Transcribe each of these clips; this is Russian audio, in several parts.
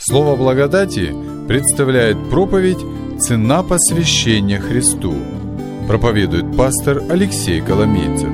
Слово благодати представляет проповедь «Цена посвящения Христу». Проповедует пастор Алексей Коломейцев.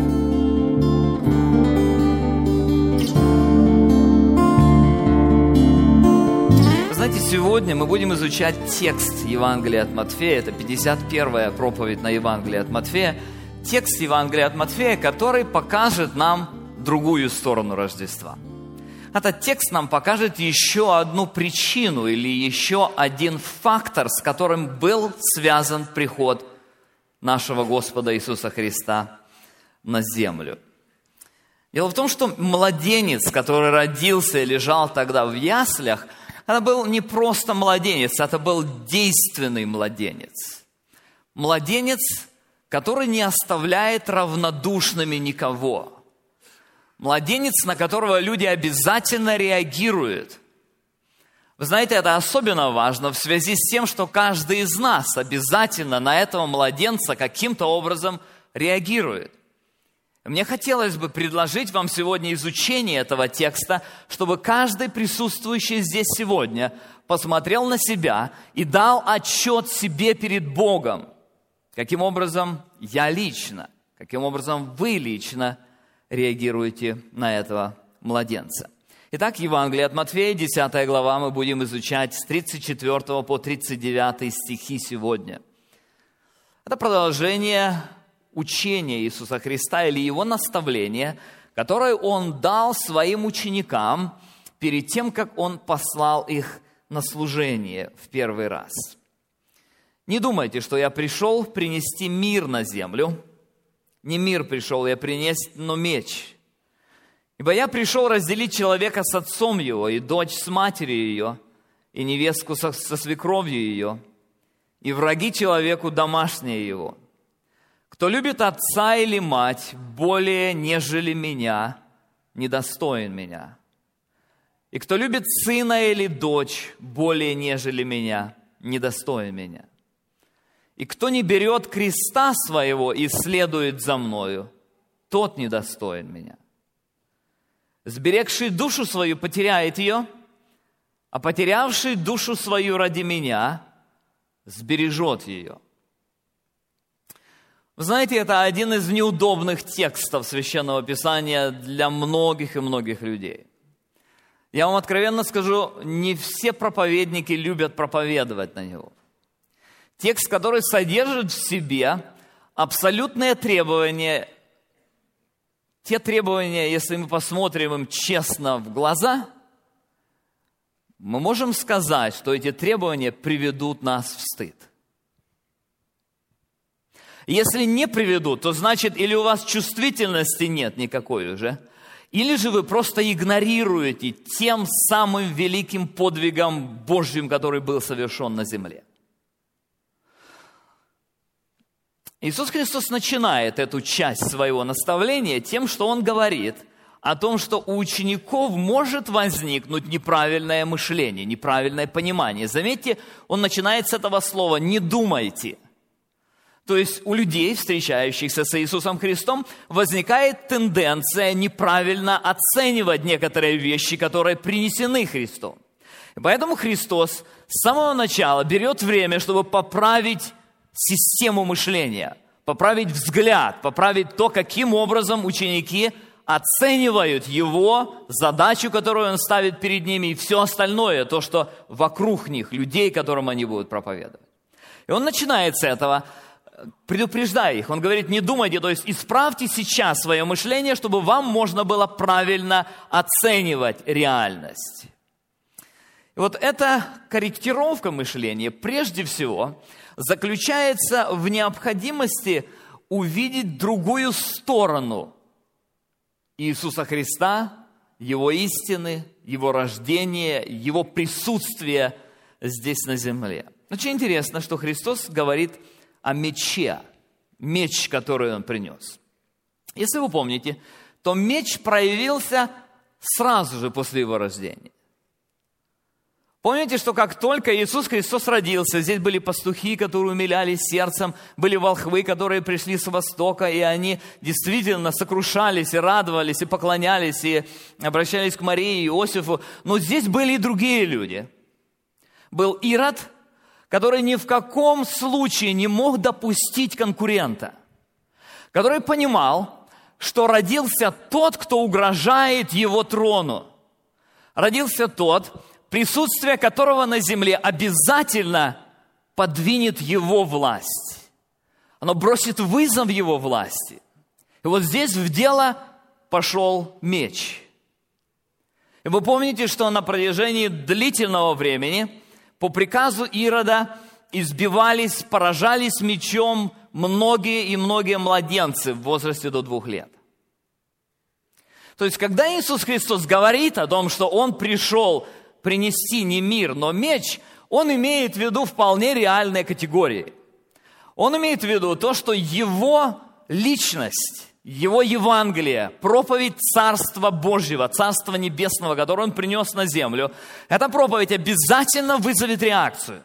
Знаете, сегодня мы будем изучать текст Евангелия от Матфея. Это 51-я проповедь на Евангелие от Матфея. Текст Евангелия от Матфея, который покажет нам другую сторону Рождества. Этот текст нам покажет еще одну причину или еще один фактор, с которым был связан приход нашего Господа Иисуса Христа на землю. Дело в том, что младенец, который родился и лежал тогда в яслях, это был не просто младенец, это был действенный младенец. Младенец, который не оставляет равнодушными никого. Младенец, на которого люди обязательно реагируют. Вы знаете, это особенно важно в связи с тем, что каждый из нас обязательно на этого младенца каким-то образом реагирует. Мне хотелось бы предложить вам сегодня изучение этого текста, чтобы каждый присутствующий здесь сегодня посмотрел на себя и дал отчет себе перед Богом. Каким образом я лично, каким образом вы лично реагируете на этого младенца. Итак, Евангелие от Матфея, 10 глава, мы будем изучать с 34 по 39 стихи сегодня. Это продолжение учения Иисуса Христа или Его наставления, которое Он дал своим ученикам перед тем, как Он послал их на служение в первый раз. «Не думайте, что я пришел принести мир на землю. Не мир пришел я принести, но меч. Ибо я пришел разделить человека с отцом его, и дочь с матерью ее, и невестку со свекровью ее, и враги человеку домашние его. Кто любит отца или мать более, нежели меня, недостоин меня. И кто любит сына или дочь более, нежели меня, недостоин меня. И кто не берет креста своего и следует за мною, тот недостоин меня. Сберегший душу свою потеряет ее, а потерявший душу свою ради меня сбережет ее». Вы знаете, это один из неудобных текстов Священного Писания для многих и многих людей. Я вам откровенно скажу, не все проповедники любят проповедовать на него. Текст, который содержит в себе абсолютные требования, те требования, если мы посмотрим им честно в глаза, мы можем сказать, что эти требования приведут нас в стыд. Если не приведут, то значит, или у вас чувствительности нет никакой уже, или же вы просто игнорируете тем самым великим подвигом Божьим, который был совершен на земле. Иисус Христос начинает эту часть своего наставления тем, что Он говорит о том, что у учеников может возникнуть неправильное мышление, неправильное понимание. Заметьте, Он начинает с этого слова «не думайте». То есть у людей, встречающихся с Иисусом Христом, возникает тенденция неправильно оценивать некоторые вещи, которые принесены Христом. И поэтому Христос с самого начала берет время, чтобы поправить систему мышления, поправить взгляд, поправить то, каким образом ученики оценивают Его задачу, которую Он ставит перед ними, и все остальное, то, что вокруг них, людей, которым они будут проповедовать. И Он начинает с этого, предупреждая их. Он говорит, не думайте, то есть исправьте сейчас свое мышление, чтобы вам можно было правильно оценивать реальность. И вот эта корректировка мышления, прежде всего, заключается в необходимости увидеть другую сторону Иисуса Христа, Его истины, Его рождения, Его присутствия здесь на земле. Очень интересно, что Христос говорит о мече, меч, который Он принес. Если вы помните, то меч проявился сразу же после Его рождения. Помните, что как только Иисус Христос родился, здесь были пастухи, которые умилялись сердцем, были волхвы, которые пришли с востока, и они действительно сокрушались и радовались, и поклонялись, и обращались к Марии и Иосифу. Но здесь были и другие люди. был Ирод, который ни в каком случае не мог допустить конкурента, который понимал, что родился тот, кто угрожает его трону. Родился тот, присутствие которого на земле обязательно подвинет его власть. Оно бросит вызов его власти. И вот здесь в дело пошел меч. И вы помните, что на протяжении длительного времени по приказу Ирода избивались, поражались мечом многие и многие младенцы в возрасте до 2 лет. То есть, когда Иисус Христос говорит о том, что Он пришел принести не мир, но меч, Он имеет в виду вполне реальные категории. Он имеет в виду то, что Его личность, Его Евангелие, проповедь Царства Божьего, Царства Небесного, которое Он принес на землю, эта проповедь обязательно вызовет реакцию.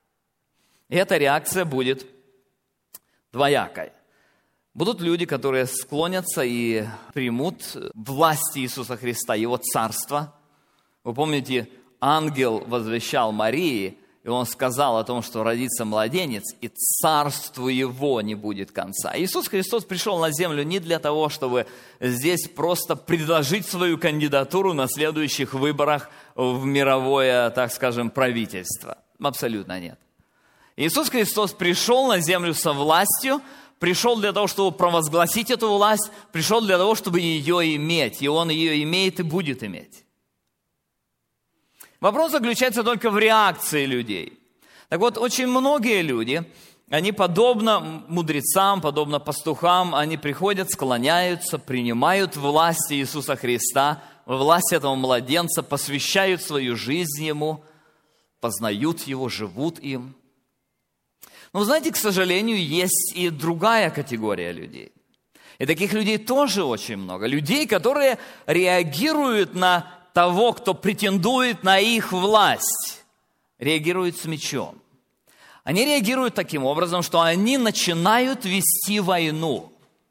И эта реакция будет двоякой. Будут люди, которые склонятся и примут власть Иисуса Христа, Его Царство. Вы помните, ангел возвещал Марии, и он сказал о том, что родится младенец, и царству его не будет конца. Иисус Христос пришел на землю не для того, чтобы здесь просто предложить свою кандидатуру на следующих выборах в мировое, так скажем, правительство. Абсолютно нет. Иисус Христос пришел на землю со властью, пришел для того, чтобы провозгласить эту власть, пришел для того, чтобы ее иметь, и Он ее имеет и будет иметь. Вопрос заключается только в реакции людей. Так вот, очень многие люди, они подобно мудрецам, подобно пастухам, они приходят, склоняются, принимают власть Иисуса Христа, власть этого младенца, посвящают свою жизнь Ему, познают Его, живут им. Но, знаете, к сожалению, есть и другая категория людей. И таких людей тоже очень много. Людей, которые реагируют на того, кто претендует на их власть, реагируют с мечом. Они реагируют таким образом, что они начинают вести войну.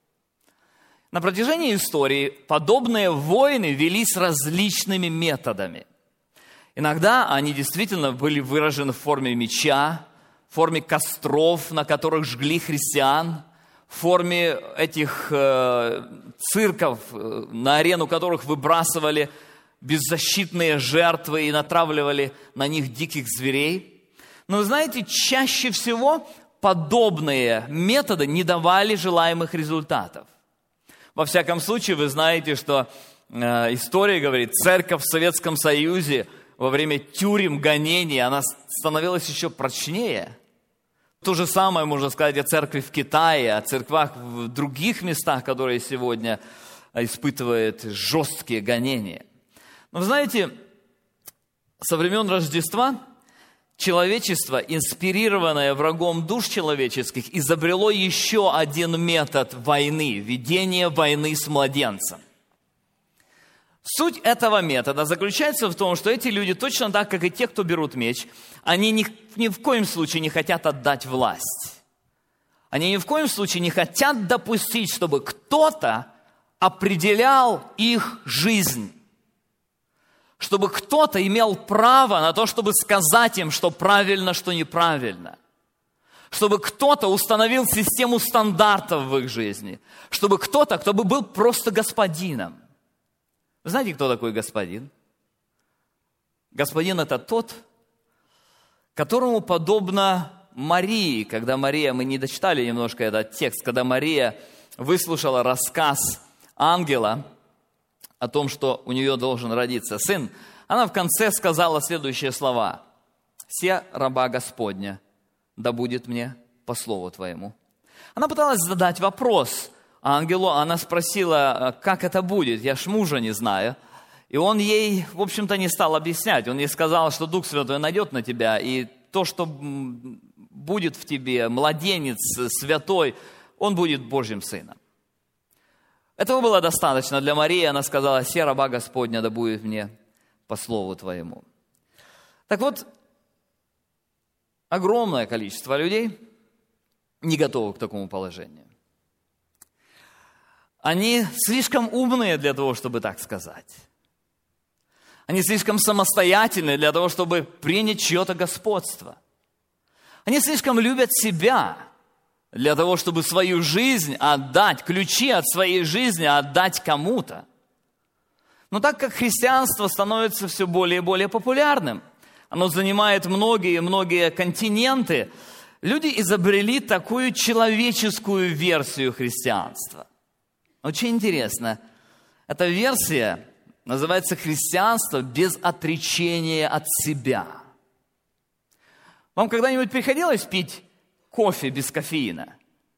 На протяжении истории подобные войны велись различными методами. Иногда они действительно были выражены в форме меча, в форме костров, на которых жгли христиан, в форме этих цирков, на арену которых выбрасывали беззащитные жертвы и натравливали на них диких зверей. Но, знаете, чаще всего подобные методы не давали желаемых результатов. Во всяком случае, вы знаете, что история говорит, церковь в Советском Союзе во время тюрем, гонений, она становилась еще прочнее. То же самое можно сказать о церкви в Китае, о церквах в других местах, которые сегодня испытывают жесткие гонения. Но вы знаете, со времен Рождества человечество, инспирированное врагом душ человеческих, изобрело еще один метод войны, ведения войны с младенцем. Суть этого метода заключается в том, что эти люди, точно так, как и те, кто берут меч, они ни в коем случае не хотят отдать власть. Они ни в коем случае не хотят допустить, чтобы кто-то определял их жизнь. Чтобы кто-то имел право на то, чтобы сказать им, что правильно, что неправильно. Чтобы кто-то установил систему стандартов в их жизни. Чтобы кто-то, кто бы был просто господином. Вы знаете, кто такой господин? Господин – это тот, которому подобно Марии, когда Мария, мы не дочитали немножко этот текст, когда Мария выслушала рассказ ангела о том, что у нее должен родиться сын, она в конце сказала следующие слова. «Се раба Господня, да будет мне по слову Твоему». Она пыталась задать вопрос ангелу, она спросила, как это будет, я ж мужа не знаю. И он ей, в общем-то, не стал объяснять. Он ей сказал, что Дух Святой найдет на тебя, и то, что будет в тебе, младенец святой, он будет Божьим сыном. Этого было достаточно для Марии. Она сказала, «Се раба Господня, да будет мне по слову Твоему». Так вот, огромное количество людей не готовы к такому положению. Они слишком умные для того, чтобы так сказать. Они слишком самостоятельны для того, чтобы принять чье-то господство. Они слишком любят себя для того, чтобы свою жизнь отдать, ключи от своей жизни отдать кому-то. Но так как христианство становится все более и более популярным, оно занимает многие континенты, люди изобрели такую человеческую версию христианства. Очень интересно. Эта версия называется «Христианство без отречения от себя». Вам когда-нибудь приходилось пить кофе без кофеина?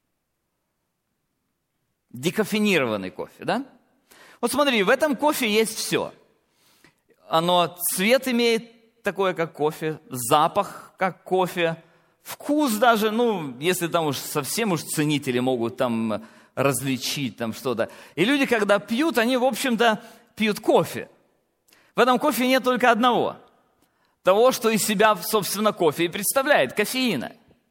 Декофенированный кофе, да? Вот смотри, в этом кофе есть все. Оно цвет имеет такой, как кофе, запах, как кофе, вкус даже, если там уж совсем уж ценители могут там различить там что-то. И люди, когда пьют, они, в общем-то, пьют кофе. В этом кофе нет только одного. Того, что из себя, собственно, кофе и представляет, кофеина.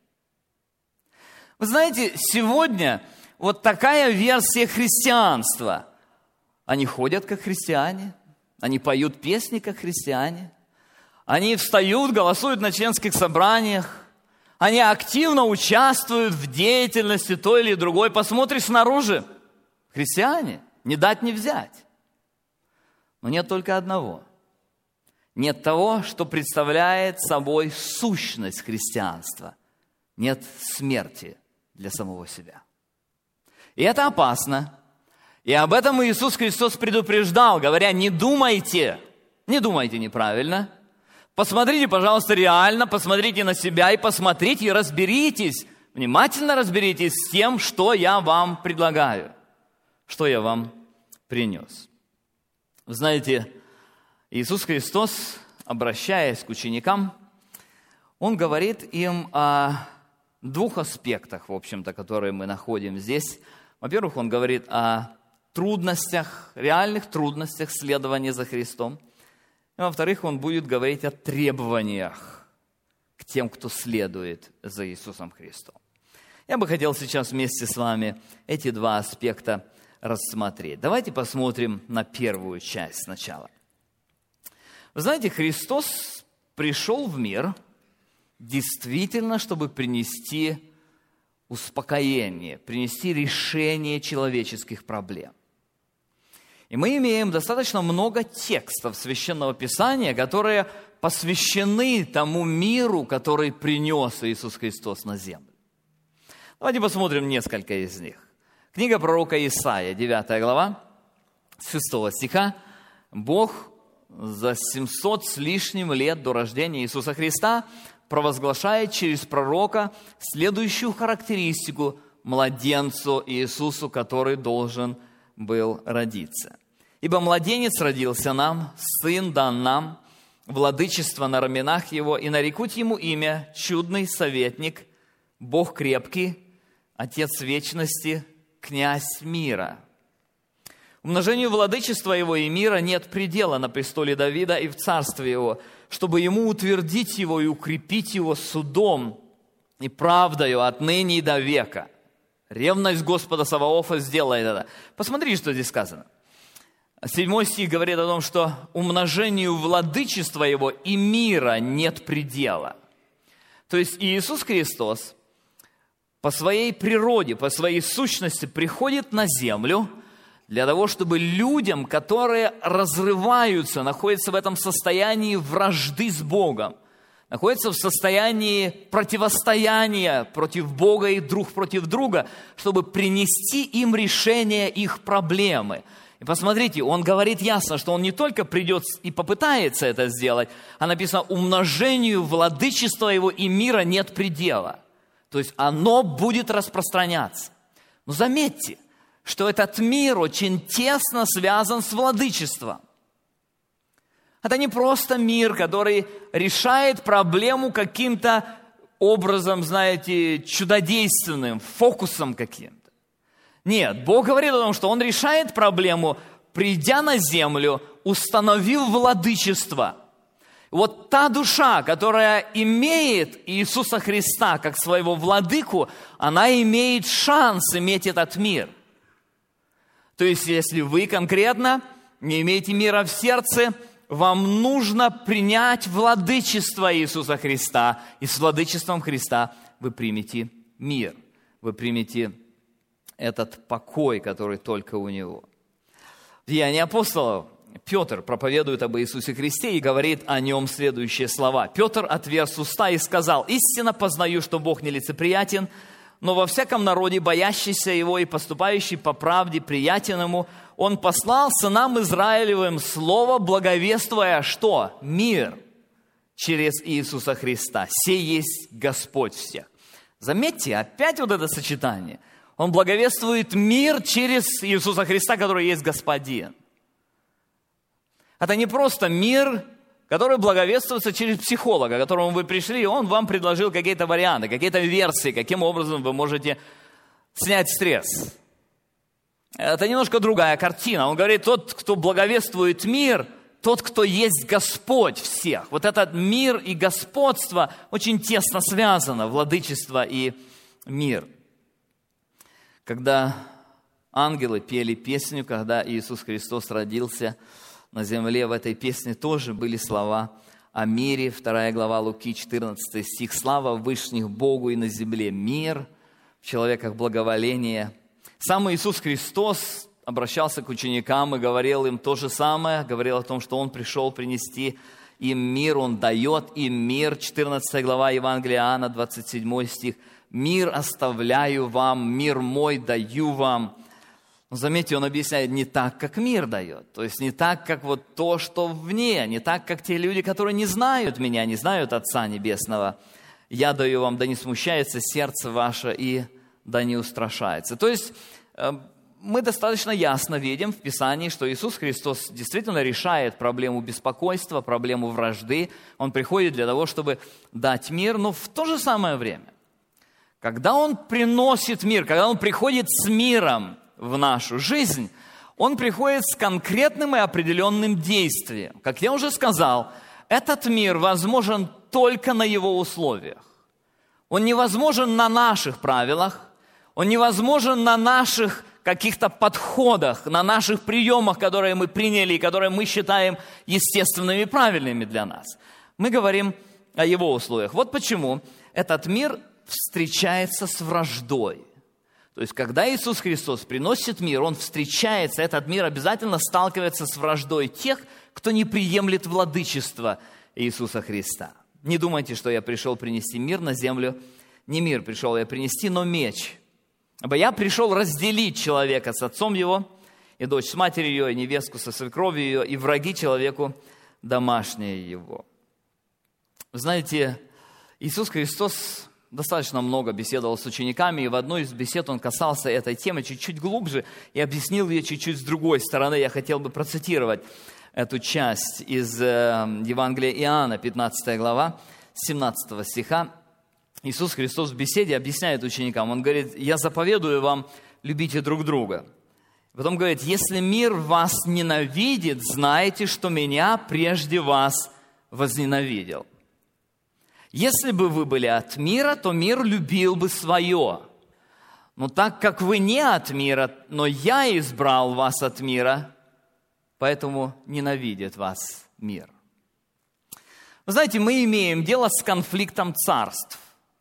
Вы знаете, сегодня вот такая версия христианства. Они ходят как христиане, они поют песни как христиане, они встают, голосуют на членских собраниях, они активно участвуют в деятельности той или другой. Посмотришь снаружи, христиане, не дать не взять. Но нет только одного. Нет того, что представляет собой сущность христианства. Нет смерти для самого себя. И это опасно. И об этом Иисус Христос предупреждал, говоря, не думайте неправильно. Посмотрите, пожалуйста, реально, посмотрите на себя и посмотрите, и разберитесь, внимательно разберитесь с тем, что я вам предлагаю, что я вам принес. Вы знаете, Иисус Христос, обращаясь к ученикам, Он говорит им о двух аспектах, в общем-то, которые мы находим здесь. Во-первых, Он говорит о трудностях, реальных трудностях следования за Христом. И, во-вторых, Он будет говорить о требованиях к тем, кто следует за Иисусом Христом. Я бы хотел сейчас вместе с вами эти два аспекта рассмотреть. Давайте посмотрим на первую часть сначала. Вы знаете, Христос пришел в мир действительно, чтобы принести успокоение, принести решение человеческих проблем. И мы имеем достаточно много текстов Священного Писания, которые посвящены тому миру, который принес Иисус Христос на землю. Давайте посмотрим несколько из них. Книга пророка Исаия, 9 глава, с 6 стиха. Бог за 700 с лишним лет до рождения Иисуса Христа провозглашает через пророка следующую характеристику младенцу Иисусу, который должен был родиться. «Ибо младенец родился нам, сын дан нам, владычество на раменах его, и нарекут ему имя Чудный советник, Бог крепкий, Отец вечности, Князь мира. Умножению владычества его и мира нет предела на престоле Давида и в царстве его, чтобы ему утвердить его и укрепить его судом и правдою отныне и до века. Ревность Господа Саваофа сделает это». Посмотрите, что здесь сказано. 7 стих говорит о том, что умножению владычества его и мира нет предела. То есть Иисус Христос по своей природе, по своей сущности приходит на землю для того, чтобы людям, которые разрываются, находятся в этом состоянии вражды с Богом, находятся в состоянии противостояния против Бога и друг против друга, чтобы принести им решение их проблемы. И посмотрите, Он говорит ясно, что Он не только придет и попытается это сделать, а написано, умножению владычества Его и мира нет предела. То есть оно будет распространяться. Но заметьте, что этот мир очень тесно связан с владычеством. Это не просто мир, который решает проблему каким-то образом, знаете, чудодейственным, фокусом каким-то. Нет, Бог говорит о том, что Он решает проблему, придя на землю, установив владычество. Вот та душа, которая имеет Иисуса Христа как своего владыку, она имеет шанс иметь этот мир. То есть, если вы конкретно не имеете мира в сердце, вам нужно принять владычество Иисуса Христа, и с владычеством Христа вы примете мир, вы примете этот покой, который только у Него. В Деянии апостолов Петр проповедует об Иисусе Христе и говорит о Нем следующие слова. «Петр отверз уста и сказал: истинно познаю, что Бог нелицеприятен, но во всяком народе, боящийся Его и поступающий по правде, приятен Ему, Он послал сынам Израилевым слово, благовествуя что? Мир через Иисуса Христа. Сей есть Господь всех». Заметьте, опять вот это сочетание. Он благовествует мир через Иисуса Христа, который есть Господин. Это не просто мир, который благовествуется через психолога, к которому вы пришли, и он вам предложил какие-то варианты, какие-то версии, каким образом вы можете снять стресс. Это немножко другая картина. Он говорит, тот, кто благовествует мир, тот, кто есть Господь всех. Вот этот мир и господство очень тесно связано, владычество и мир. Когда ангелы пели песню, когда Иисус Христос родился на земле, в этой песне тоже были слова о мире. 2 глава Луки, 14 стих. «Слава вышних Богу и на земле мир, в человеках благоволение». Сам Иисус Христос обращался к ученикам и говорил им то же самое, говорил о том, что Он пришел принести им мир, Он дает им мир. 14 глава Евангелия Иоанна, 27 стих. «Мир оставляю вам, мир мой даю вам». Но заметьте, Он объясняет не так, как мир дает. То есть не так, как вот то, что вне, не так, как те люди, которые не знают Меня, не знают Отца Небесного. «Я даю вам, да не смущается сердце ваше и да не устрашается». То есть мы достаточно ясно видим в Писании, что Иисус Христос действительно решает проблему беспокойства, проблему вражды. Он приходит для того, чтобы дать мир, но в то же самое время, когда Он приносит мир, когда Он приходит с миром в нашу жизнь, Он приходит с конкретным и определенным действием. Как я уже сказал, этот мир возможен только на Его условиях. Он невозможен на наших правилах, он невозможен на наших каких-то подходах, на наших приемах, которые мы приняли и которые мы считаем естественными и правильными для нас. Мы говорим о Его условиях. Вот почему этот мир встречается с враждой. То есть, когда Иисус Христос приносит мир, Он встречается, этот мир обязательно сталкивается с враждой тех, кто не приемлет владычество Иисуса Христа. Не думайте, что я пришел принести мир на землю. Не мир пришел я принести, но меч. Ибо я пришел разделить человека с отцом его, и дочь с матерью ее, и невестку со свекровью ее, и враги человеку домашние его. Вы знаете, Иисус Христос достаточно много беседовал с учениками, и в одной из бесед Он касался этой темы чуть-чуть глубже и объяснил ее чуть-чуть с другой стороны. Я хотел бы процитировать эту часть из Евангелия Иоанна, 15 глава, 17 стиха. Иисус Христос в беседе объясняет ученикам. Он говорит, я заповедую вам, любите друг друга. Потом говорит, если мир вас ненавидит, знайте, что меня прежде вас возненавидел. Если бы вы были от мира, то мир любил бы свое. Но так как вы не от мира, но я избрал вас от мира, поэтому ненавидит вас мир. Вы знаете, мы имеем дело с конфликтом царств.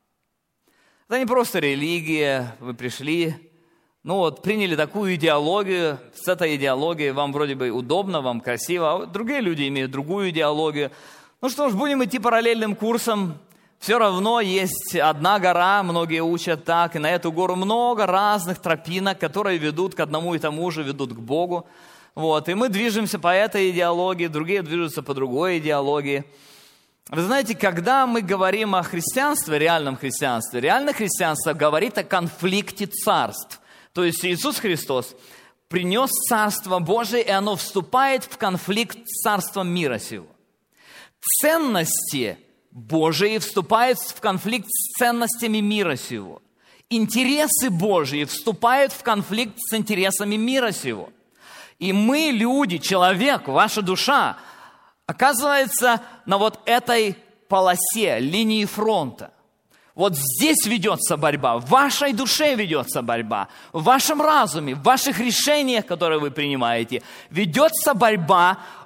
Это не просто религия, вы пришли, приняли такую идеологию, с этой идеологией вам вроде бы удобно, вам красиво, а другие люди имеют другую идеологию. Ну что ж, будем идти параллельным курсом. Все равно есть одна гора, многие учат так, и на эту гору много разных тропинок, которые ведут к одному и тому же, ведут к Богу. И мы движемся по этой идеологии, другие движутся по другой идеологии. Вы знаете, когда мы говорим о христианстве, реальное христианство говорит о конфликте царств. То есть Иисус Христос принес Царство Божие, и оно вступает в конфликт с царством мира сего. Ценности Божии вступают в конфликт с ценностями мира сего. Интересы Божьи вступают в конфликт с интересами мира сего. И мы, люди, человек, ваша душа, оказывается на этой полосе, линии фронта. Здесь ведется борьба, в вашей душе ведется борьба, в вашем разуме, в ваших решениях, которые вы принимаете, ведется борьба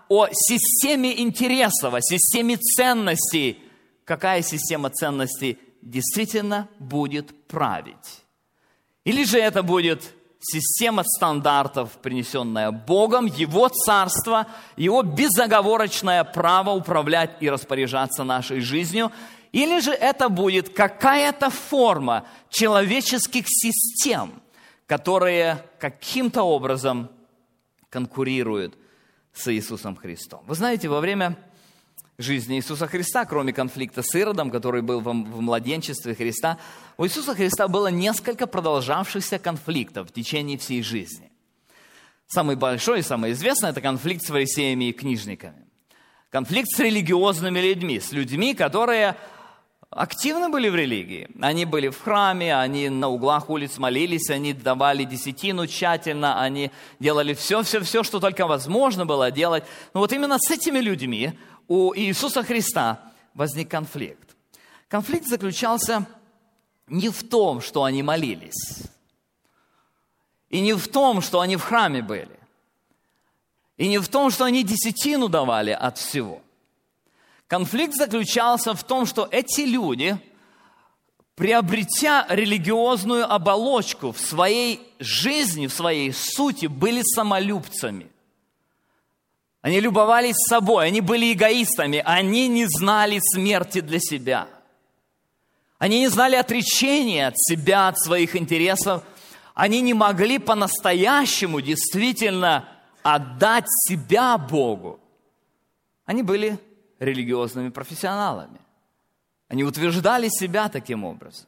о системе интересов, о системе ценностей. Какая система ценностей действительно будет править? Или же это будет система стандартов, принесенная Богом, Его Царство, Его безоговорочное право управлять и распоряжаться нашей жизнью? Или же это будет какая-то форма человеческих систем, которые каким-то образом конкурируют с Иисусом Христом? Вы знаете, во время жизни Иисуса Христа, кроме конфликта с Иродом, который был в младенчестве Христа, у Иисуса Христа было несколько продолжавшихся конфликтов в течение всей жизни. Самый большой и самый известный – это конфликт с фарисеями и книжниками. Конфликт с религиозными людьми, с людьми, которые активны были в религии. Они были в храме, они на углах улиц молились, они давали десятину тщательно, они делали все, что только возможно было делать. Но вот именно с этими людьми у Иисуса Христа возник конфликт. Конфликт заключался не в том, что они молились, и не в том, что они в храме были, и не в том, что они десятину давали от всего. Конфликт заключался в том, что эти люди, приобретя религиозную оболочку в своей жизни, в своей сути, были самолюбцами. Они любовались собой, они были эгоистами, они не знали смерти для себя. Они не знали отречения от себя, от своих интересов. Они не могли по-настоящему действительно отдать себя Богу. Они были религиозными профессионалами. Они утверждали себя таким образом.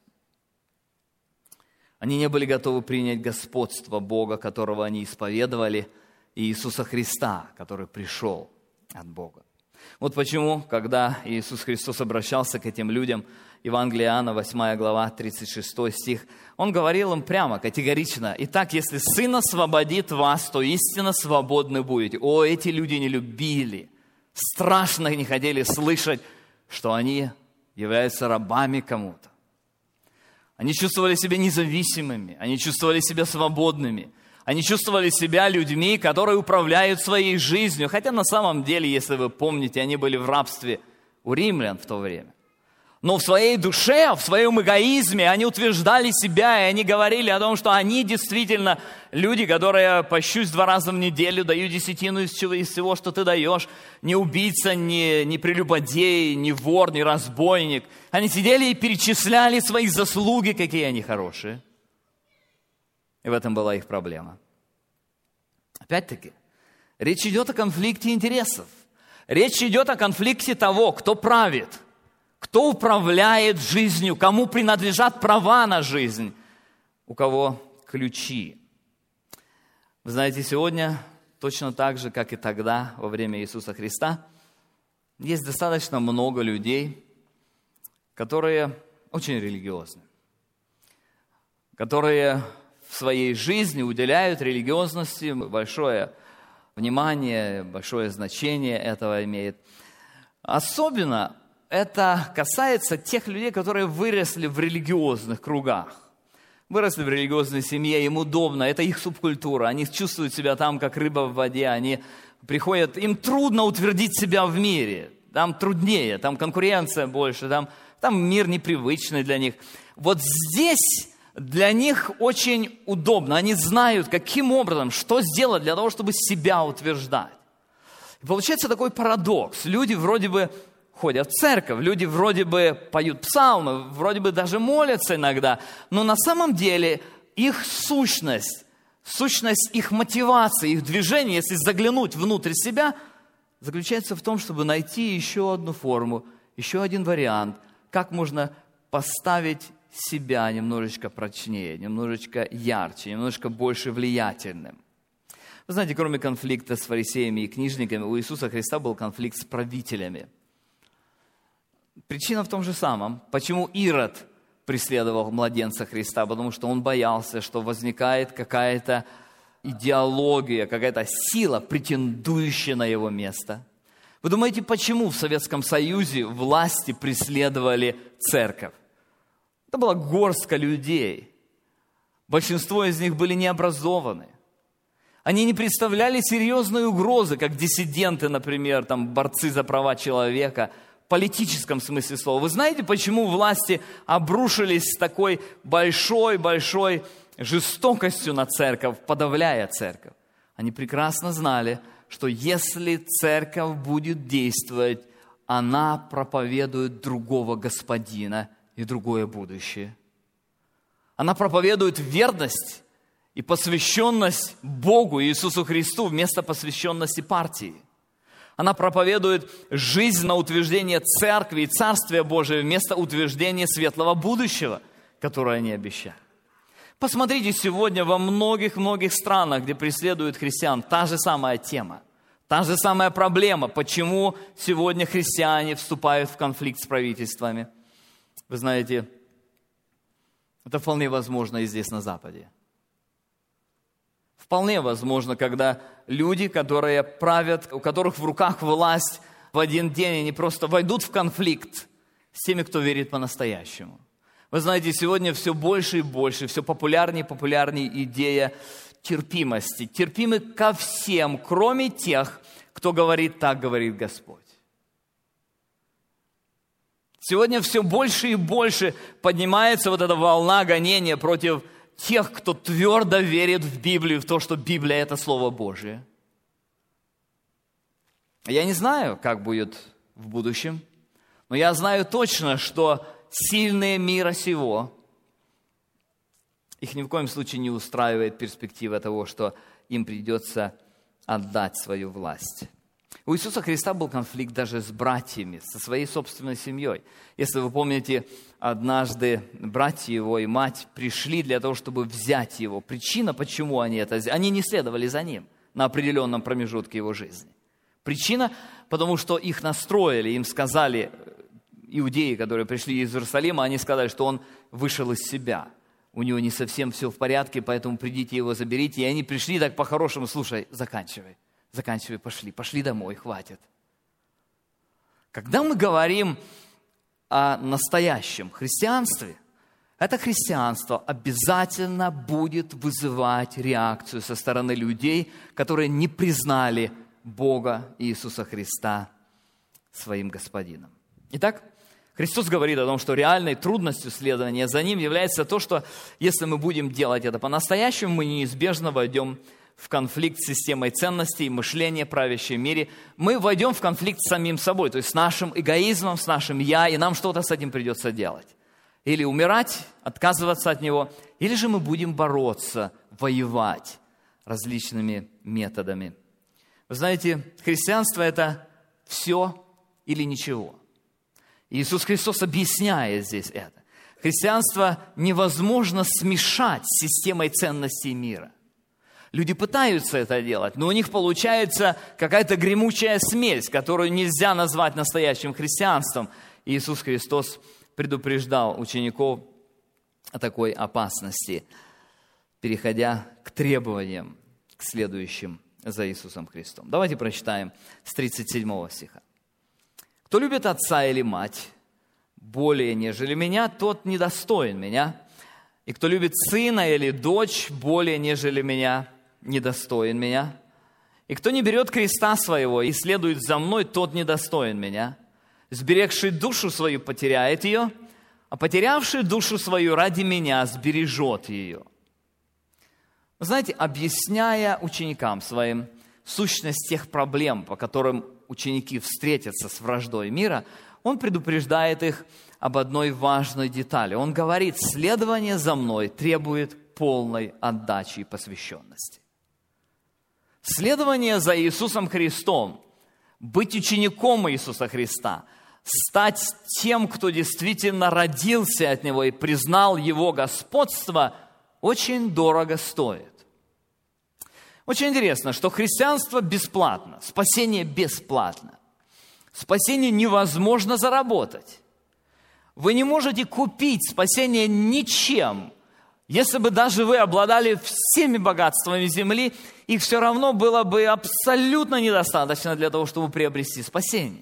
Они не были готовы принять господство Бога, которого они исповедовали, и Иисуса Христа, который пришел от Бога. Вот почему, когда Иисус Христос обращался к этим людям, Евангелие Иоанна, 8 глава, 36 стих, Он говорил им прямо, категорично: «Итак, если Сын освободит вас, то истинно свободны будете». О, эти люди не любили, страшно не хотели слышать, что они являются рабами кому-то. Они чувствовали себя независимыми, они чувствовали себя свободными. Они чувствовали себя людьми, которые управляют своей жизнью. Хотя на самом деле, если вы помните, они были в рабстве у римлян в то время. Но в своей душе, в своем эгоизме они утверждали себя, и они говорили о том, что они действительно люди, которые пощусь 2 раза в неделю, дают десятину из всего, что ты даешь. Не убийца, не прелюбодей, не вор, не разбойник. Они сидели и перечисляли свои заслуги, какие они хорошие. И в этом была их проблема. Опять-таки, речь идет о конфликте интересов. Речь идет о конфликте того, кто правит, кто управляет жизнью, кому принадлежат права на жизнь, у кого ключи. Вы знаете, сегодня, точно так же, как и тогда, во время Иисуса Христа, есть достаточно много людей, которые очень религиозны, которые в своей жизни уделяют религиозности большое внимание, большое значение этого имеет. Особенно это касается тех людей, которые выросли в религиозных кругах. Выросли в религиозной семье, им удобно, это их субкультура. Они чувствуют себя там, как рыба в воде. Они приходят, им трудно утвердить себя в мире. Там труднее, там конкуренция больше, там мир непривычный для них. Вот здесь для них очень удобно. Они знают, каким образом, что сделать для того, чтобы себя утверждать. И получается такой парадокс. Люди вроде бы ходят в церковь, люди вроде бы поют псалмы, вроде бы даже молятся иногда, но на самом деле их сущность их мотивации, их движения, если заглянуть внутрь себя, заключается в том, чтобы найти еще одну форму, еще один вариант, как можно поставить себя немножечко прочнее, немножечко ярче, немножечко больше влиятельным. Вы знаете, кроме конфликта с фарисеями и книжниками, у Иисуса Христа был конфликт с правителями. Причина в том же самом. Почему Ирод преследовал младенца Христа? Потому что он боялся, что возникает какая-то идеология, какая-то сила, претендующая на его место. Вы думаете, почему в Советском Союзе власти преследовали церковь? Это была горстка людей. Большинство из них были необразованы. Они не представляли серьезной угрозы, как диссиденты, например, там, борцы за права человека, в политическом смысле слова. Вы знаете, почему власти обрушились с такой большой жестокостью на церковь, подавляя церковь? Они прекрасно знали, что если церковь будет действовать, она проповедует другого господина и другое будущее. Она проповедует верность и посвященность Богу Иисусу Христу вместо посвященности партии. Она проповедует жизнь на утверждение церкви и Царствия Божия вместо утверждения светлого будущего, которое они обещали. Посмотрите, сегодня во многих странах, где преследуют христиан, та же самая тема, та же самая проблема. Почему сегодня христиане вступают в конфликт с правительствами? Вы знаете, это вполне возможно и здесь, на Западе. Вполне возможно, когда люди, которые правят, у которых в руках власть, в один день они просто войдут в конфликт с теми, кто верит по-настоящему. Вы знаете, сегодня все больше и больше, все популярнее и популярнее идея терпимости. Терпимы ко всем, кроме тех, кто говорит «так говорит Господь». Сегодня все больше и больше поднимается вот эта волна гонения против тех, кто твердо верит в Библию, в то, что Библия – это Слово Божие. Я не знаю, как будет в будущем, но я знаю точно, что сильные мира сего, их ни в коем случае не устраивает перспектива того, что им придется отдать свою власть. У Иисуса Христа был конфликт даже с братьями, со своей собственной семьей. Если вы помните, однажды братья его и мать пришли для того, чтобы взять его. Причина, почему они это сделали, они не следовали за ним на определенном промежутке его жизни. Причина, потому что их настроили, им сказали, иудеи, которые пришли из Иерусалима, они сказали, что он вышел из себя. У него не совсем все в порядке, поэтому придите его, заберите. И они пришли так по-хорошему, слушай, заканчивай, пошли домой, хватит. Когда мы говорим о настоящем христианстве, это христианство обязательно будет вызывать реакцию со стороны людей, которые не признали Бога Иисуса Христа своим Господином. Итак, Христос говорит о том, что реальной трудностью следования за Ним является то, что если мы будем делать это по-настоящему, мы неизбежно войдем в конфликт с системой ценностей и мышления, правящей в мире. Мы войдем в конфликт с самим собой, то есть с нашим эгоизмом, с нашим «я», и нам что-то с этим придется делать. Или умирать, отказываться от него, или же мы будем бороться, воевать различными методами. Вы знаете, христианство – это все или ничего. Иисус Христос объясняет здесь это. Христианство невозможно смешать с системой ценностей мира. Люди пытаются это делать, но у них получается какая-то гремучая смесь, которую нельзя назвать настоящим христианством. Иисус Христос предупреждал учеников о такой опасности, переходя к требованиям, к следующим за Иисусом Христом. Давайте прочитаем с 37 стиха. «Кто любит отца или мать более, нежели меня, тот недостоин меня. И кто любит сына или дочь более, нежели меня, недостоин меня. И кто не берет креста своего и следует за мной, тот недостоин меня. Сберегший душу свою потеряет ее, а потерявший душу свою ради меня сбережет ее». Вы знаете, объясняя ученикам своим сущность тех проблем, по которым ученики встретятся с враждой мира, он предупреждает их об одной важной детали. Он говорит, следование за мной требует полной отдачи и посвященности. Следование за Иисусом Христом, быть учеником Иисуса Христа, стать тем, кто действительно родился от Него и признал Его господство, очень дорого стоит. Очень интересно, что христианство бесплатно, спасение бесплатно. Спасение невозможно заработать. Вы не можете купить спасение ничем. Если бы даже вы обладали всеми богатствами земли, их все равно было бы абсолютно недостаточно для того, чтобы приобрести спасение.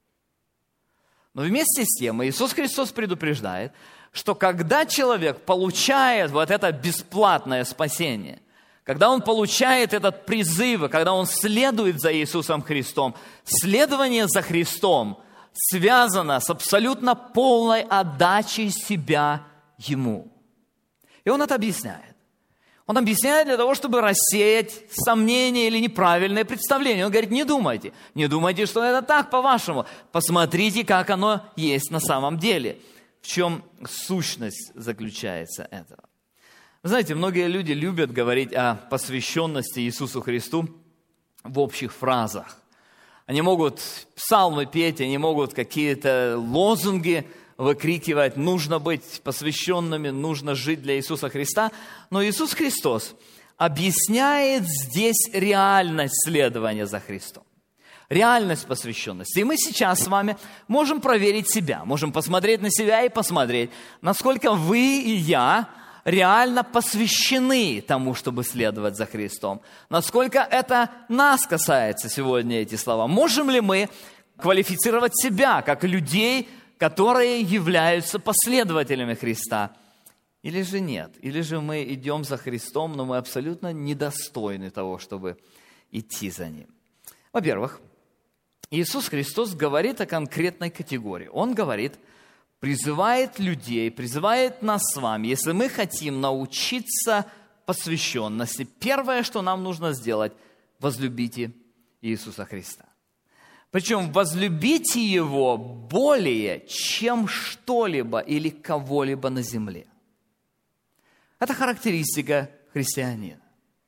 Но вместе с тем Иисус Христос предупреждает, что когда человек получает вот это бесплатное спасение, когда он получает этот призыв, когда он следует за Иисусом Христом, следование за Христом связано с абсолютно полной отдачей себя Ему. И он это объясняет. Он объясняет для того, чтобы рассеять сомнения или неправильное представление. Он говорит, не думайте, что это так, по-вашему. Посмотрите, как оно есть на самом деле. В чем сущность заключается этого. Вы знаете, многие люди любят говорить о посвященности Иисусу Христу в общих фразах. Они могут псалмы петь, они могут какие-то лозунги выкрикивать, нужно быть посвященными, нужно жить для Иисуса Христа. Но Иисус Христос объясняет здесь реальность следования за Христом. Реальность посвященности. И мы сейчас с вами можем проверить себя, можем посмотреть на себя и посмотреть, насколько вы и я реально посвящены тому, чтобы следовать за Христом. Насколько это нас касается сегодня, эти слова. Можем ли мы квалифицировать себя как людей, которые являются последователями Христа? Или же нет? Или же мы идем за Христом, но мы абсолютно недостойны того, чтобы идти за Ним? Во-первых, Иисус Христос говорит о конкретной категории. Он говорит, призывает людей, призывает нас с вами, если мы хотим научиться посвященности, первое, что нам нужно сделать, возлюбите Иисуса Христа. Причем возлюбите Его более, чем что-либо или кого-либо на земле. Это характеристика христианина.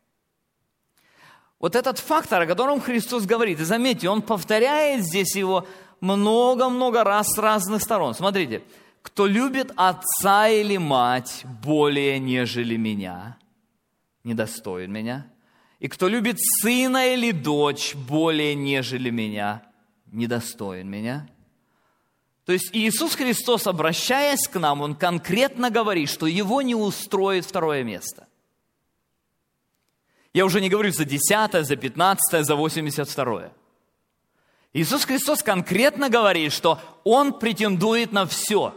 Вот этот фактор, о котором Христос говорит, и заметьте, Он повторяет здесь его много-много раз с разных сторон. Смотрите, кто любит отца или мать более, нежели меня, недостоин меня. И кто любит сына или дочь более, нежели меня, недостоин меня. То есть Иисус Христос, обращаясь к нам, Он конкретно говорит, что Его не устроит второе место. Я уже не говорю за 10, за 15, за 82. Иисус Христос конкретно говорит, что Он претендует на все.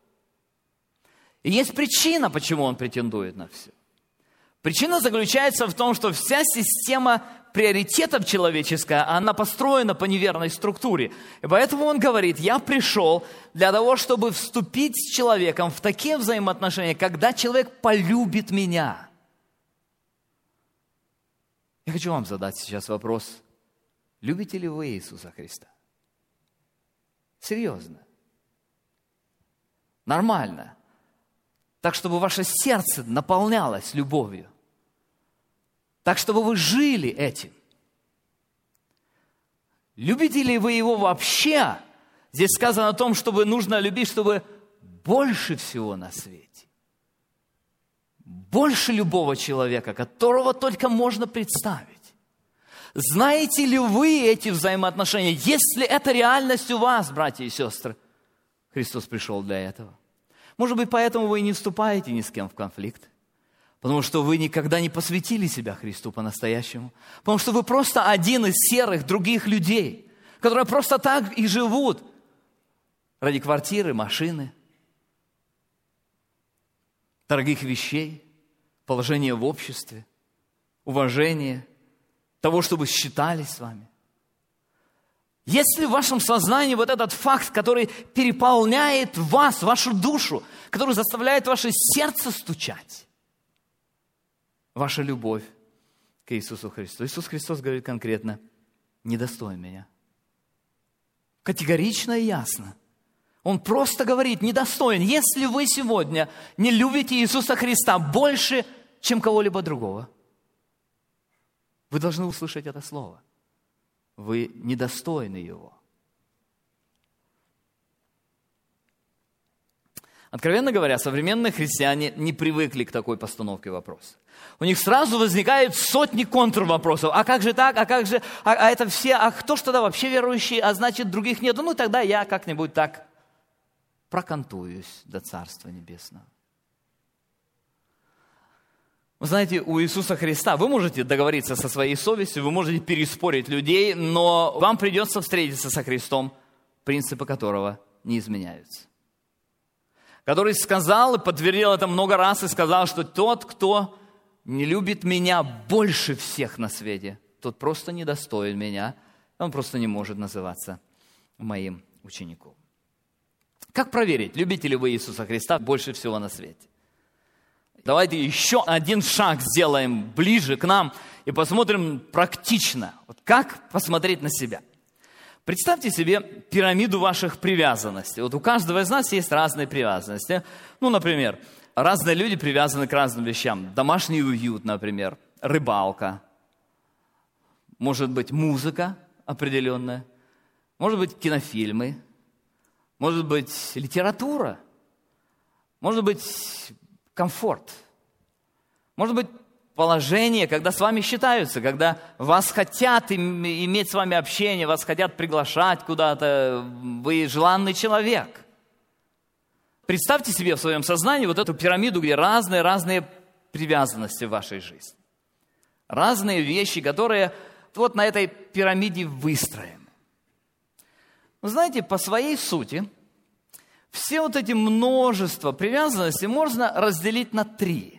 И есть причина, почему Он претендует на все. Причина заключается в том, что вся система приоритетов человеческая, она построена по неверной структуре. И поэтому Он говорит, я пришел для того, чтобы вступить с человеком в такие взаимоотношения, когда человек полюбит меня. Я хочу вам задать сейчас вопрос. Любите ли вы Иисуса Христа? Серьезно. Нормально. Так, чтобы ваше сердце наполнялось любовью. Так, чтобы вы жили этим. Любите ли вы Его вообще? Здесь сказано о том, чтобы нужно любить, чтобы больше всего на свете. Больше любого человека, которого только можно представить. Знаете ли вы эти взаимоотношения? Если это реальность у вас, братья и сестры, Христос пришел для этого. Может быть, поэтому вы и не вступаете ни с кем в конфликт. Потому что вы никогда не посвятили себя Христу по-настоящему. Потому что вы просто один из серых других людей, которые просто так и живут ради квартиры, машины, дорогих вещей, положения в обществе, уважения, того, чтобы считались с вами. Если в вашем сознании вот этот факт, который переполняет вас, вашу душу, который заставляет ваше сердце стучать, ваша любовь к Иисусу Христу. Иисус Христос говорит конкретно, недостоин меня. Категорично и ясно. Он просто говорит, недостоин. Если вы сегодня не любите Иисуса Христа больше, чем кого-либо другого, вы должны услышать это слово. Вы недостойны Его. Откровенно говоря, современные христиане не привыкли к такой постановке вопроса. У них сразу возникают сотни контрвопросов. А как же так? А как же? А это все? А кто ж тогда вообще верующий? А значит, других нет? Ну, тогда я как-нибудь так прокантуюсь до Царства Небесного. Вы знаете, у Иисуса Христа вы можете договориться со своей совестью, вы можете переспорить людей, но вам придется встретиться со Христом, принципы которого не изменяются. Который сказал и подтвердил это много раз, и сказал, что тот, кто не любит меня больше всех на свете, тот просто недостоин меня, он просто не может называться моим учеником. Как проверить, любите ли вы Иисуса Христа больше всего на свете? Давайте еще один шаг сделаем ближе к нам и посмотрим практично. Вот как посмотреть на себя? Представьте себе пирамиду ваших привязанностей. Вот у каждого из нас есть разные привязанности. Ну, например, разные люди привязаны к разным вещам. Домашний уют, например, рыбалка. Может быть, музыка определенная. Может быть, кинофильмы. Может быть, литература. Может быть, комфорт. Может быть, положение, когда с вами считаются, когда вас хотят иметь с вами общение, вас хотят приглашать куда-то, вы желанный человек. Представьте себе в своем сознании вот эту пирамиду, где разные привязанности в вашей жизни. Разные вещи, которые вот на этой пирамиде выстроены. Вы знаете, по своей сути, все вот эти множество привязанностей можно разделить на 3.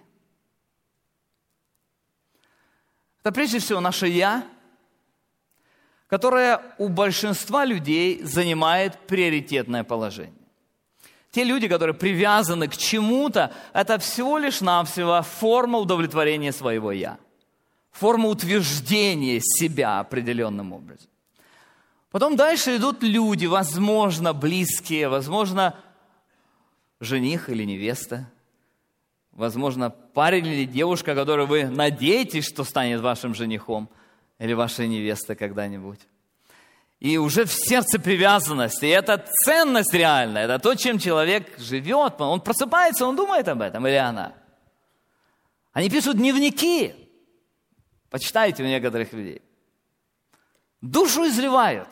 Это прежде всего наше «я», которое у большинства людей занимает приоритетное положение. Те люди, которые привязаны к чему-то, это всего лишь навсего форма удовлетворения своего «я», форма утверждения себя определенным образом. Потом дальше идут люди, возможно, близкие, возможно, жених или невеста, возможно, парень или девушка, которую вы надеетесь, что станет вашим женихом или вашей невестой когда-нибудь. И уже в сердце привязанность, и это ценность реальная, это то, чем человек живет. Он просыпается, он думает об этом, или она. Они пишут дневники, почитайте у некоторых людей. Душу изливают.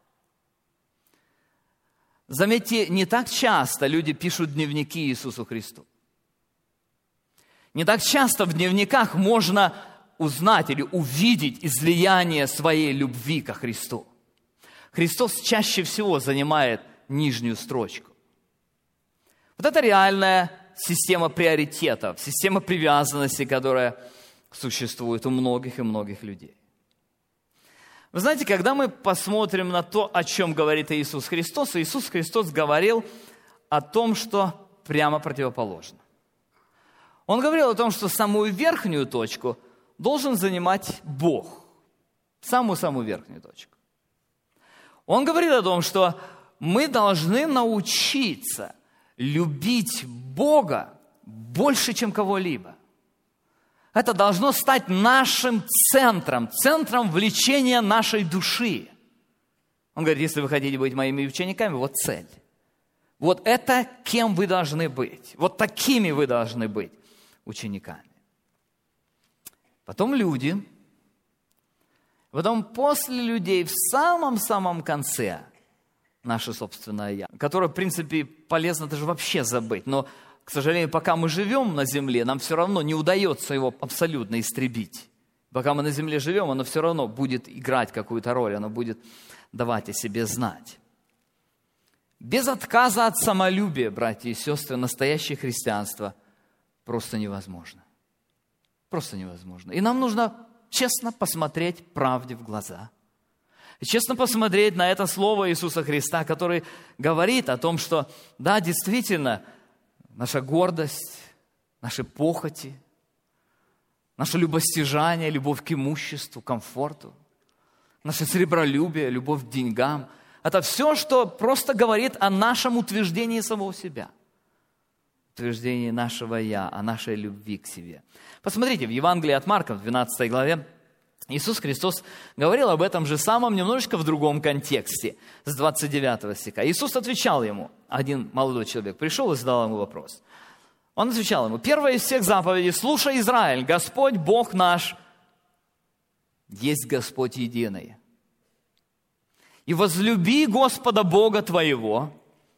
Заметьте, не так часто люди пишут дневники Иисусу Христу. Не так часто в дневниках можно узнать или увидеть излияние своей любви ко Христу. Христос чаще всего занимает нижнюю строчку. Вот это реальная система приоритетов, система привязанности, которая существует у многих и многих людей. Вы знаете, когда мы посмотрим на то, о чем говорит Иисус Христос говорил о том, что прямо противоположно. Он говорил о том, что самую верхнюю точку должен занимать Бог. Самую-самую верхнюю точку. Он говорит о том, что мы должны научиться любить Бога больше, чем кого-либо. Это должно стать нашим центром влечения нашей души. Он говорит, если вы хотите быть моими учениками, вот цель. Вот это кем вы должны быть. Вот такими вы должны быть учениками. Потом люди. Потом после людей в самом-самом конце наше собственное «я», которое, в принципе, полезно даже вообще забыть. Но, к сожалению, пока мы живем на земле, нам все равно не удается его абсолютно истребить. Пока мы на земле живем, оно все равно будет играть какую-то роль, оно будет давать о себе знать. Без отказа от самолюбия, братья и сестры, настоящее христианство просто невозможно. Просто невозможно. И нам нужно честно посмотреть правде в глаза. И честно посмотреть на это слово Иисуса Христа, который говорит о том, что, да, действительно, наша гордость, наши похоти, наше любостяжание, любовь к имуществу, комфорту, наше сребролюбие, любовь к деньгам – это все, что просто говорит о нашем утверждении самого себя. Утверждении нашего «я», о нашей любви к себе. Посмотрите, в Евангелии от Марка, в 12 главе, Иисус Христос говорил об этом же самом немножечко в другом контексте, с 29 стиха. Иисус отвечал ему, один молодой человек пришел и задал ему вопрос. Он отвечал ему, первая из всех заповедей, слушай, Израиль, Господь Бог наш, есть Господь единый. И возлюби Господа Бога твоего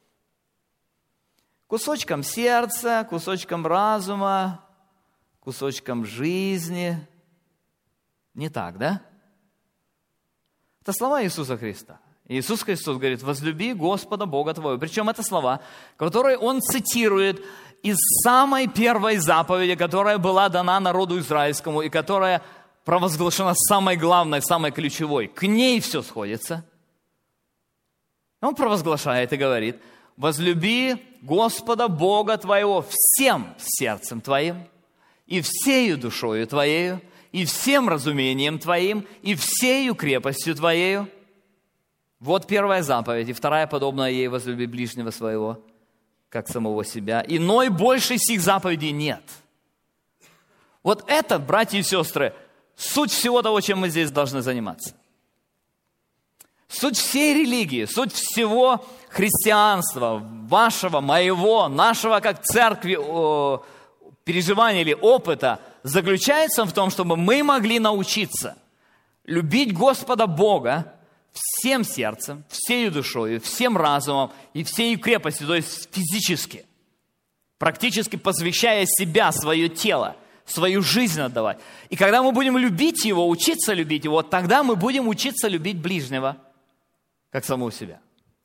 кусочком сердца, кусочком разума, кусочком жизни. Не так, да? Это слова Иисуса Христа. Иисус Христос говорит, возлюби Господа Бога твоего. Причем это слова, которые Он цитирует из самой первой заповеди, которая была дана народу израильскому и которая провозглашена самой главной, самой ключевой. К ней все сходится. Он провозглашает и говорит: возлюби Господа Бога твоего всем сердцем твоим, и всею душою твоею, и всем разумением твоим, и всею крепостью твоею. Вот первая заповедь, и вторая, подобная ей: возлюби ближнего своего, как самого себя. Иной больше сих заповедей нет. Вот это, братья и сестры, суть всего того, чем мы здесь должны заниматься. Суть всей религии, суть всего христианства, вашего, моего, нашего как церкви переживания или опыта заключается в том, чтобы мы могли научиться любить Господа Бога всем сердцем, всею душою, всем разумом и всей крепостью, то есть физически, практически посвящая себя, свое тело, свою жизнь отдавать. И когда мы будем любить Его, учиться любить Его, тогда мы будем учиться любить ближнего, как самого себя.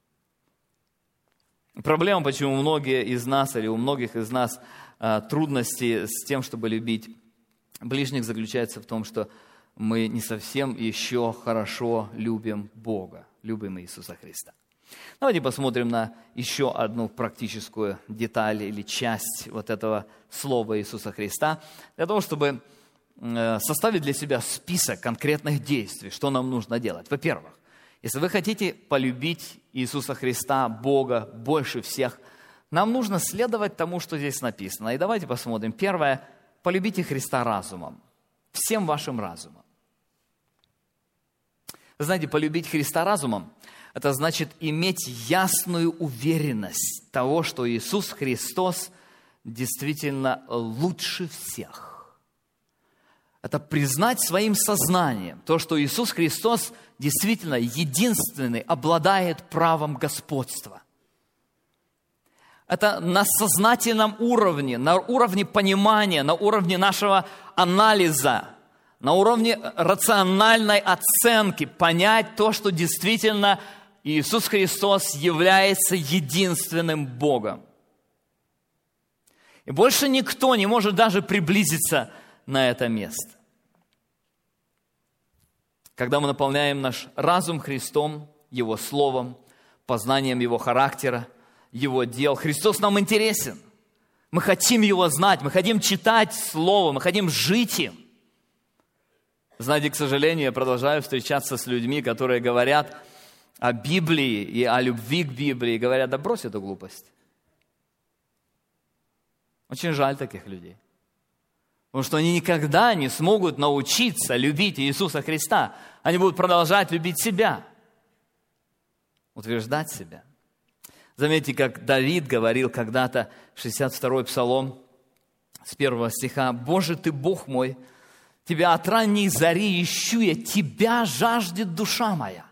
Проблема, почему многие из нас или у многих из нас трудности с тем, чтобы любить ближних, заключается в том, что мы не совсем еще хорошо любим Бога, любим Иисуса Христа. Давайте посмотрим на еще одну практическую деталь или часть вот этого слова Иисуса Христа, для того, чтобы составить для себя список конкретных действий, что нам нужно делать. Во-первых, если вы хотите полюбить Иисуса Христа, Бога, больше всех, нам нужно следовать тому, что здесь написано. И давайте посмотрим. Первое, полюбите Христа разумом, всем вашим разумом. Вы знаете, полюбить Христа разумом – это значит иметь ясную уверенность того, что Иисус Христос действительно лучше всех. Это признать своим сознанием то, что Иисус Христос действительно единственный, обладает правом господства. Это на сознательном уровне, на уровне понимания, на уровне нашего анализа, на уровне рациональной оценки понять то, что действительно Иисус Христос является единственным Богом. И больше никто не может даже приблизиться на это место. Когда мы наполняем наш разум Христом, Его Словом, познанием Его характера, Его дел, Христос нам интересен. Мы хотим Его знать, мы хотим читать Слово, мы хотим жить им. Знаете, к сожалению, я продолжаю встречаться с людьми, которые говорят о Библии и о любви к Библии, говорят: да брось эту глупость. Очень жаль таких людей. Потому что они никогда не смогут научиться любить Иисуса Христа. Они будут продолжать любить себя, утверждать себя. Заметьте, как Давид говорил когда-то, 62-й Псалом, с 1 стиха: «Боже, Ты Бог мой, Тебя от ранней зари ищу я, Тебя жаждет душа моя».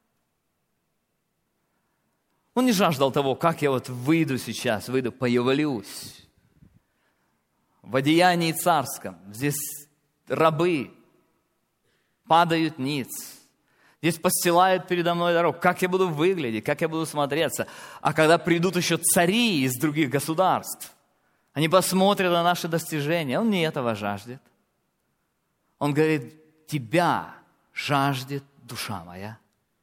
Он не жаждал того, как я вот выйду сейчас, появлюсь. В одеянии царском, здесь рабы падают ниц, здесь постилают передо мной дорогу, как я буду выглядеть, как я буду смотреться. А когда придут еще цари из других государств, они посмотрят на наши достижения, он не этого жаждет. Он говорит: тебя жаждет душа моя.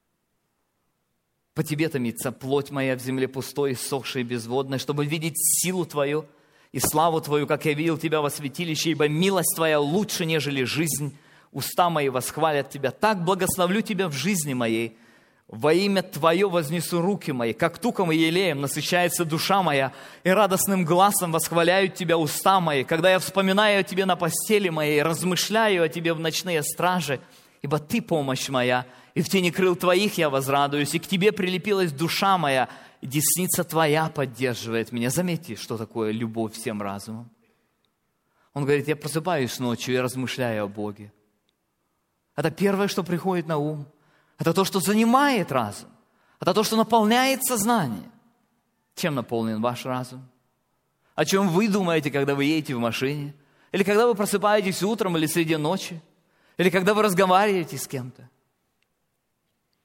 По тебе томится плоть моя в земле пустой, иссохшей и безводной, чтобы видеть силу твою и славу твою, как я видел тебя во святилище, ибо милость твоя лучше, нежели жизнь. Уста мои восхвалят тебя. Так благословлю тебя в жизни моей. Во имя твое вознесу руки мои, как туком и елеем насыщается душа моя, и радостным гласом восхваляют тебя уста мои, когда я вспоминаю о тебе на постели моей, размышляю о тебе в ночные стражи, ибо ты помощь моя, и в тени крыл твоих я возрадуюсь, и к тебе прилепилась душа моя, и десница твоя поддерживает меня. Заметьте, что такое любовь всем разумом. Он говорит: я просыпаюсь ночью и размышляю о Боге. Это первое, что приходит на ум. Это то, что занимает разум. Это то, что наполняет сознание. Чем наполнен ваш разум? О чем вы думаете, когда вы едете в машине? Или когда вы просыпаетесь утром или среди ночи? Или когда вы разговариваете с кем-то?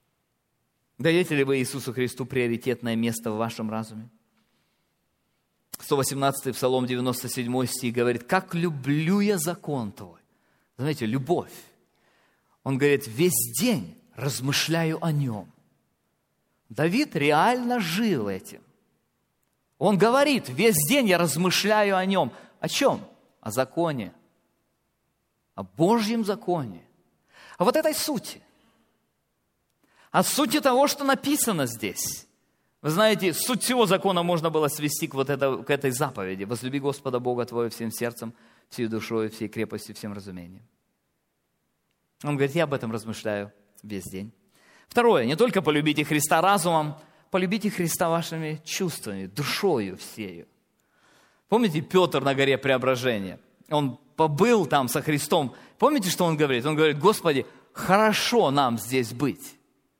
Даете ли вы Иисусу Христу приоритетное место в вашем разуме? 118-й Псалом, 97 стих говорит: «Как люблю я закон Твой». Знаете, любовь. Он говорит: «Весь день размышляю о нем». Давид реально жил этим. Он говорит: «Весь день я размышляю о нем». О чем? О законе. О Божьем законе. О вот этой сути. О сути того, что написано здесь. Вы знаете, суть всего закона можно было свести к этой заповеди. «Возлюби Господа Бога твоего всем сердцем, всей душой, всей крепостью, всем разумением». Он говорит: я об этом размышляю весь день. Второе, не только полюбите Христа разумом, полюбите Христа вашими чувствами, душою всею. Помните Петр на горе Преображения? Он побыл там со Христом. Помните, что он говорит? Он говорит: Господи, хорошо нам здесь быть.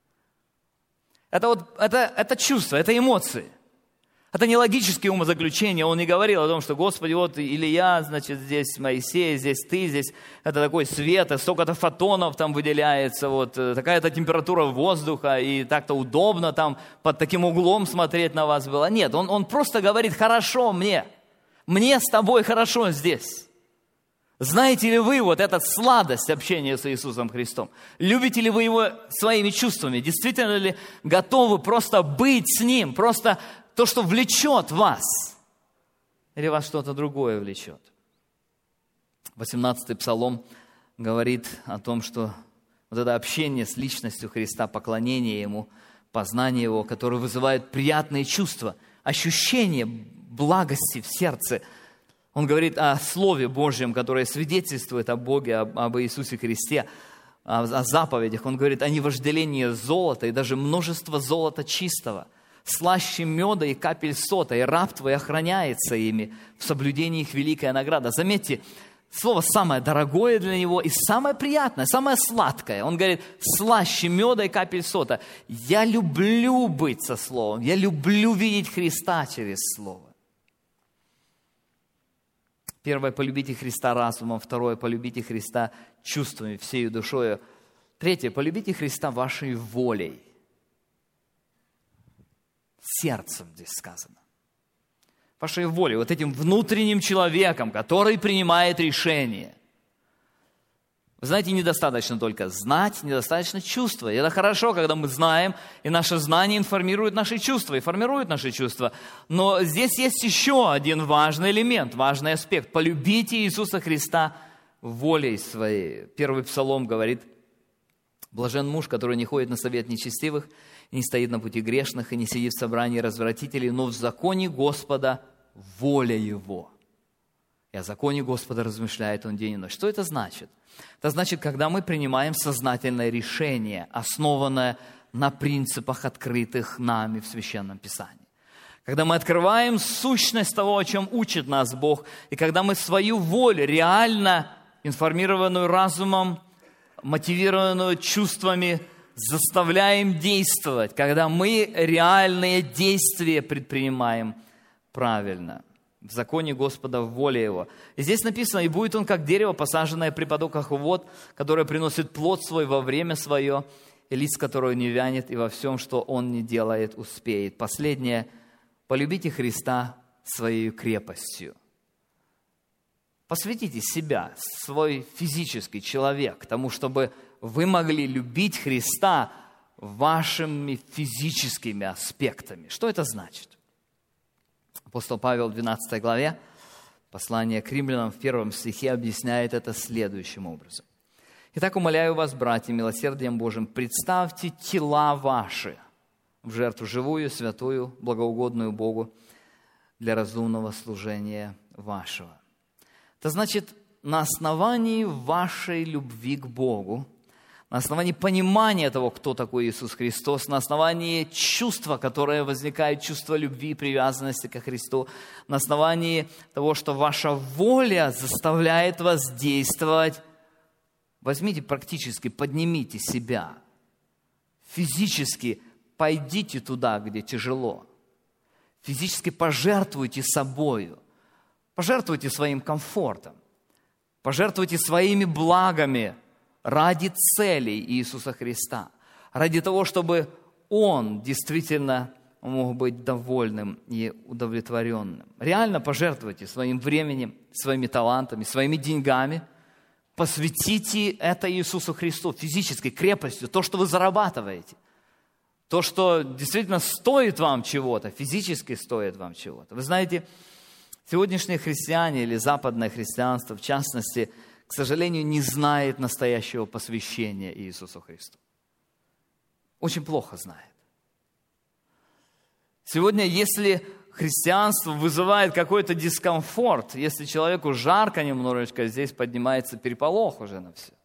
Это чувство, это эмоции. Это не логические умозаключения. Он не говорил о том, что: Господи, вот Илья, значит, здесь Моисей, здесь ты, здесь это такой свет, столько-то фотонов там выделяется, вот такая-то температура воздуха, и так-то удобно там под таким углом смотреть на вас было. Нет, он просто говорит: хорошо мне с тобой хорошо здесь. Знаете ли вы вот эту сладость общения с Иисусом Христом? Любите ли вы Его своими чувствами? Действительно ли готовы просто быть с Ним? Просто то, что влечет вас? Или вас что-то другое влечет? 18-й Псалом говорит о том, что вот это общение с личностью Христа, поклонение Ему, познание Его, которое вызывает приятные чувства, ощущение благости в сердце. Он говорит о Слове Божьем, которое свидетельствует о Боге, об Иисусе Христе, о заповедях. Он говорит о невожделении золота и даже множество золота чистого, слаще меда и капель сота, и раб твой охраняется ими, в соблюдении их великая награда. Заметьте, слово самое дорогое для него и самое приятное, самое сладкое. Он говорит: слаще меда и капель сота. Я люблю быть со Словом, я люблю видеть Христа через Слово. Первое, полюбите Христа разумом. Второе, полюбите Христа чувствами, всею душою. Третье, полюбите Христа вашей волей. Сердцем здесь сказано. Вашей волей, вот этим внутренним человеком, который принимает решение. Вы знаете, недостаточно только знать, недостаточно чувствовать. Это хорошо, когда мы знаем, и наше знание информирует наши чувства, и формирует наши чувства. Но здесь есть еще один важный элемент, важный аспект. Полюбите Иисуса Христа волей своей. Первый Псалом говорит: блажен муж, который не ходит на совет нечестивых, не стоит на пути грешных, и не сидит в собрании развратителей, но в законе Господа воля его. И о законе Господа размышляет он день и ночь. Что это значит? Это значит, когда мы принимаем сознательное решение, основанное на принципах, открытых нами в Священном Писании. Когда мы открываем сущность того, о чем учит нас Бог, и когда мы свою волю, реально информированную разумом, мотивированную чувствами, заставляем действовать, когда мы реальные действия предпринимаем правильно. В законе Господа воля Его. И здесь написано: и будет он, как дерево, посаженное при потоках вод, которое приносит плод свой во время свое, и лист которого не вянет, и во всем, что он не делает, успеет. Последнее: полюбите Христа своей крепостью. Посвятите себя, свой физический человек, тому, чтобы вы могли любить Христа вашими физическими аспектами. Что это значит? Апостол Павел в 12 главе, послание к римлянам в 1 стихе объясняет это следующим образом. «Итак, умоляю вас, братья, милосердием Божьим, представьте тела ваши в жертву живую, святую, благоугодную Богу для разумного служения вашего». Это значит, на основании вашей любви к Богу, на основании понимания того, кто такой Иисус Христос, на основании чувства, которое возникает, чувство любви и привязанности ко Христу, на основании того, что ваша воля заставляет вас действовать, возьмите практически, поднимите себя, физически пойдите туда, где тяжело, физически пожертвуйте собою, пожертвуйте своим комфортом, пожертвуйте своими благами, ради целей Иисуса Христа, ради того, чтобы Он действительно он мог быть довольным и удовлетворенным. Реально пожертвуйте своим временем, своими талантами, своими деньгами. Посвятите это Иисусу Христу, физической крепостью, то, что вы зарабатываете. То, что действительно стоит вам чего-то, физически стоит вам чего-то. Вы знаете, сегодняшние христиане или западное христианство, в частности, к сожалению, не знает настоящего посвящения Иисусу Христу. Очень плохо знает. Сегодня, если христианство вызывает какой-то дискомфорт, если человеку жарко немножечко, здесь поднимается переполох уже на все.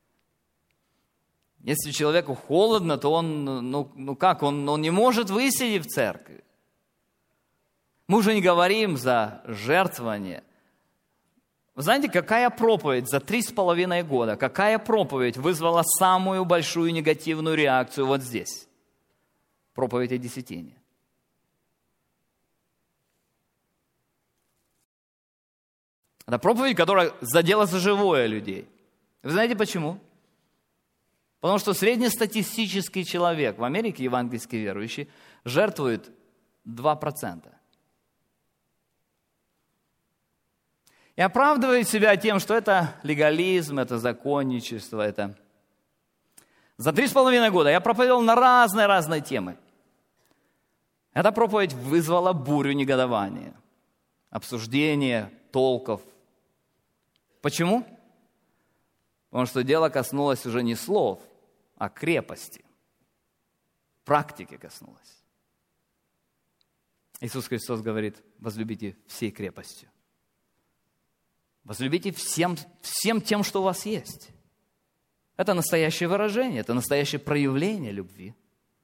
Если человеку холодно, то он не может высидеть в церкви. Мы уже не говорим за жертвование. Вы знаете, какая проповедь за 3,5 года, какая проповедь вызвала самую большую негативную реакцию вот здесь? Проповедь о десятине. Это проповедь, которая задела за живое людей. Вы знаете почему? Потому что среднестатистический человек в Америке, евангельский верующий, жертвует 2%. И оправдывает себя тем, что это легализм, это законничество, это... За 3,5 года я проповедовал на разные темы. Эта проповедь вызвала бурю негодования, обсуждения, толков. Почему? Потому что дело коснулось уже не слов, а крепости. Практики коснулось. Иисус Христос говорит: возлюбите всей крепостью. Возлюбите всем тем, что у вас есть. Это настоящее выражение, это настоящее проявление любви.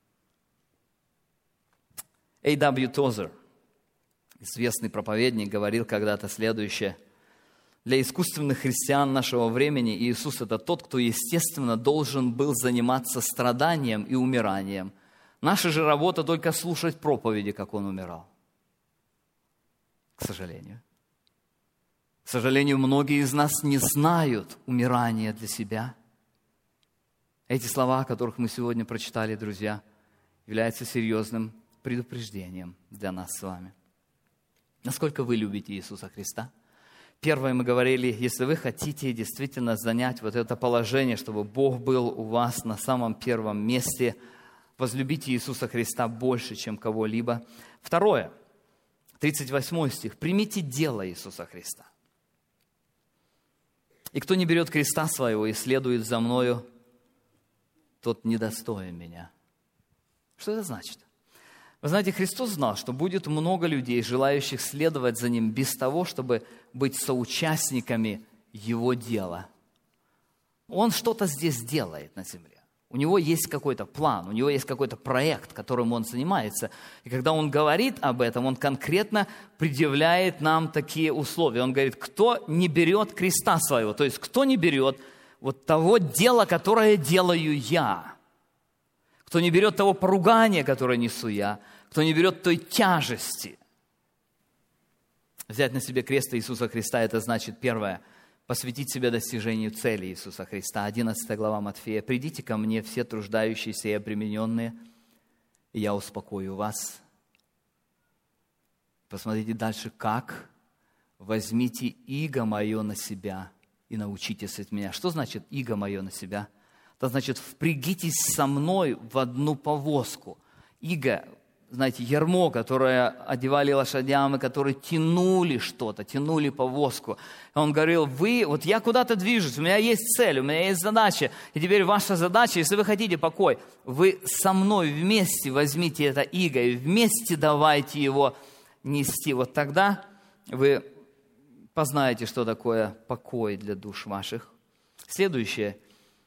A.W. Tozer, известный проповедник, говорил когда-то следующее: для искусственных христиан нашего времени Иисус – это тот, кто, естественно, должен был заниматься страданием и умиранием. Наша же работа только слушать проповеди, как Он умирал. К сожалению. К сожалению, многие из нас не знают умирания для себя. Эти слова, о которых мы сегодня прочитали, друзья, являются серьезным предупреждением для нас с вами. Насколько вы любите Иисуса Христа? Первое, мы говорили, если вы хотите действительно занять вот это положение, чтобы Бог был у вас на самом первом месте, возлюбите Иисуса Христа больше, чем кого-либо. Второе, 38 стих. Примите дело Иисуса Христа. И кто не берет креста своего и следует за мною, тот недостоин меня. Что это значит? Вы знаете, Христос знал, что будет много людей, желающих следовать за Ним без того, чтобы быть соучастниками Его дела. Он что-то здесь делает на земле. У Него есть какой-то план, у Него есть какой-то проект, которым Он занимается. И когда Он говорит об этом, Он конкретно предъявляет нам такие условия. Он говорит: кто не берет креста своего, то есть кто не берет вот того дела, которое делаю я, кто не берет того поругания, которое несу я, кто не берет той тяжести. Взять на себе крест Иисуса Христа – это значит, первое, посвятить себя достижению цели Иисуса Христа. 11 глава Матфея. «Придите ко мне, все труждающиеся и обремененные, и я успокою вас». Посмотрите дальше, как? «Возьмите иго мое на себя и научитесь от меня». Что значит иго мое на себя? Это значит, впрягитесь со мной в одну повозку. Иго, знаете, ярмо, которое одевали лошадям, и которые тянули что-то, тянули повозку. И он говорил: вот я куда-то движусь, у меня есть цель, у меня есть задача. И теперь ваша задача, если вы хотите покой, вы со мной вместе возьмите это иго и вместе давайте его нести. Вот тогда вы познаете, что такое покой для душ ваших. Следующее.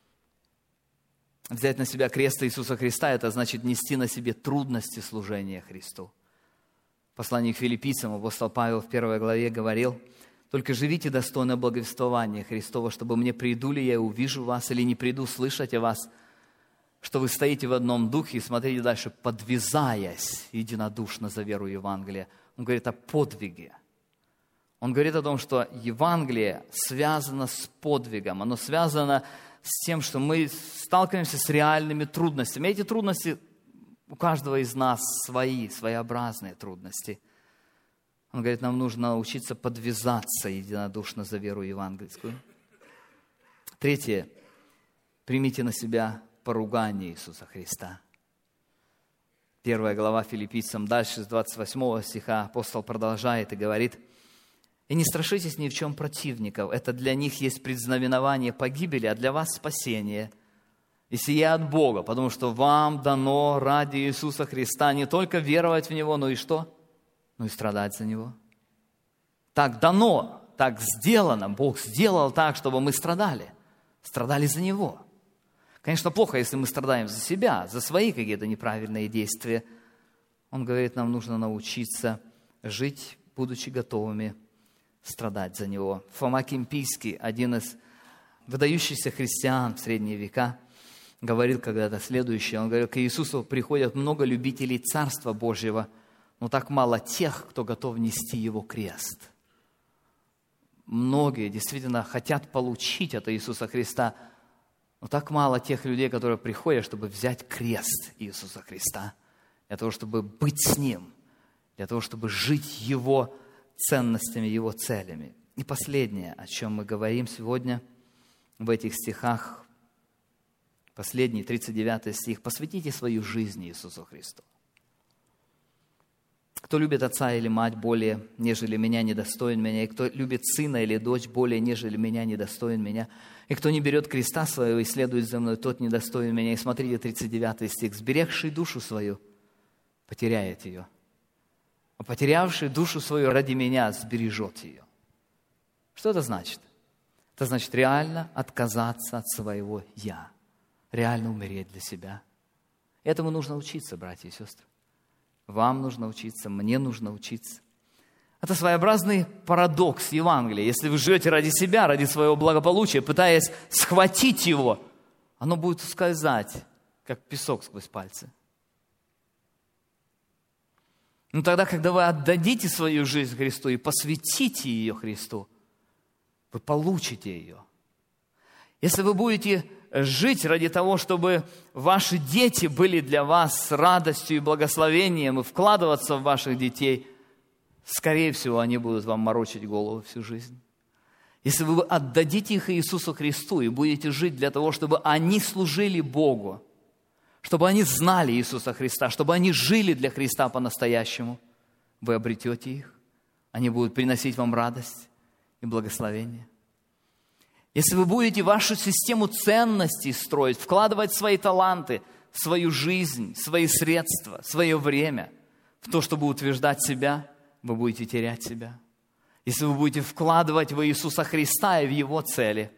Взять на себя крест Иисуса Христа – это значит нести на себе трудности служения Христу. В послании к Филиппийцам апостол Павел в 1 главе говорил: «Только живите достойно благовествования Христова, чтобы мне приду ли я и увижу вас, или не приду слышать о вас, что вы стоите в одном духе». И смотрите дальше: «подвязаясь единодушно за веру Евангелия». Он говорит о подвиге. Он говорит о том, что Евангелие связано с подвигом, оно связано с тем, что мы сталкиваемся с реальными трудностями. Эти трудности У каждого из нас своеобразные трудности. Он говорит, нам нужно научиться подвязаться единодушно за веру евангельскую. Третье. Примите на себя поругание Иисуса Христа. 1 глава Филиппийцам, дальше с 28 стиха апостол продолжает и говорит: «И не страшитесь ни в чем противников, это для них есть предзнаменование погибели, а для вас спасение. И сие от Бога, потому что вам дано ради Иисуса Христа не только веровать в Него, но и что? Но и страдать за Него». Так дано, так сделано, Бог сделал так, чтобы мы страдали за Него. Конечно, плохо, если мы страдаем за себя, за свои какие-то неправильные действия. Он говорит, нам нужно научиться жить, будучи готовыми страдать за Него. Фома Кимпийский, один из выдающихся христиан в средние века, говорил когда-то следующее. Он говорил, к Иисусу приходят много любителей Царства Божьего, но так мало тех, кто готов нести Его крест. Многие действительно хотят получить от Иисуса Христа, но так мало тех людей, которые приходят, чтобы взять крест Иисуса Христа, для того, чтобы быть с Ним, для того, чтобы жить Его ценностями, Его целями. И последнее, о чем мы говорим сегодня в этих стихах, последний, 39 стих. «Посвятите свою жизнь Иисусу Христу. Кто любит отца или мать более, нежели меня, недостоин меня, и кто любит сына или дочь более, нежели меня, недостоин меня, и кто не берет креста своего и следует за мной, тот недостоин меня». И смотрите, 39 стих. «Сберегший душу свою потеряет ее, а потерявший душу свою ради меня сбережет ее». Что это значит? Это значит реально отказаться от своего «я», реально умереть для себя. Этому нужно учиться, братья и сестры. Вам нужно учиться, мне нужно учиться. Это своеобразный парадокс Евангелия. Если вы живете ради себя, ради своего благополучия, пытаясь схватить его, оно будет ускользать, как песок сквозь пальцы. Но тогда, когда вы отдадите свою жизнь Христу и посвятите ее Христу, вы получите ее. Если вы будете жить ради того, чтобы ваши дети были для вас с радостью и благословением, и вкладываться в ваших детей, скорее всего, они будут вам морочить голову всю жизнь. Если вы отдадите их Иисусу Христу и будете жить для того, чтобы они служили Богу, чтобы они знали Иисуса Христа, чтобы они жили для Христа по-настоящему, вы обретете их. Они будут приносить вам радость и благословение. Если вы будете вашу систему ценностей строить, вкладывать свои таланты, свою жизнь, свои средства, свое время в то, чтобы утверждать себя, вы будете терять себя. Если вы будете вкладывать в Иисуса Христа и в Его цели,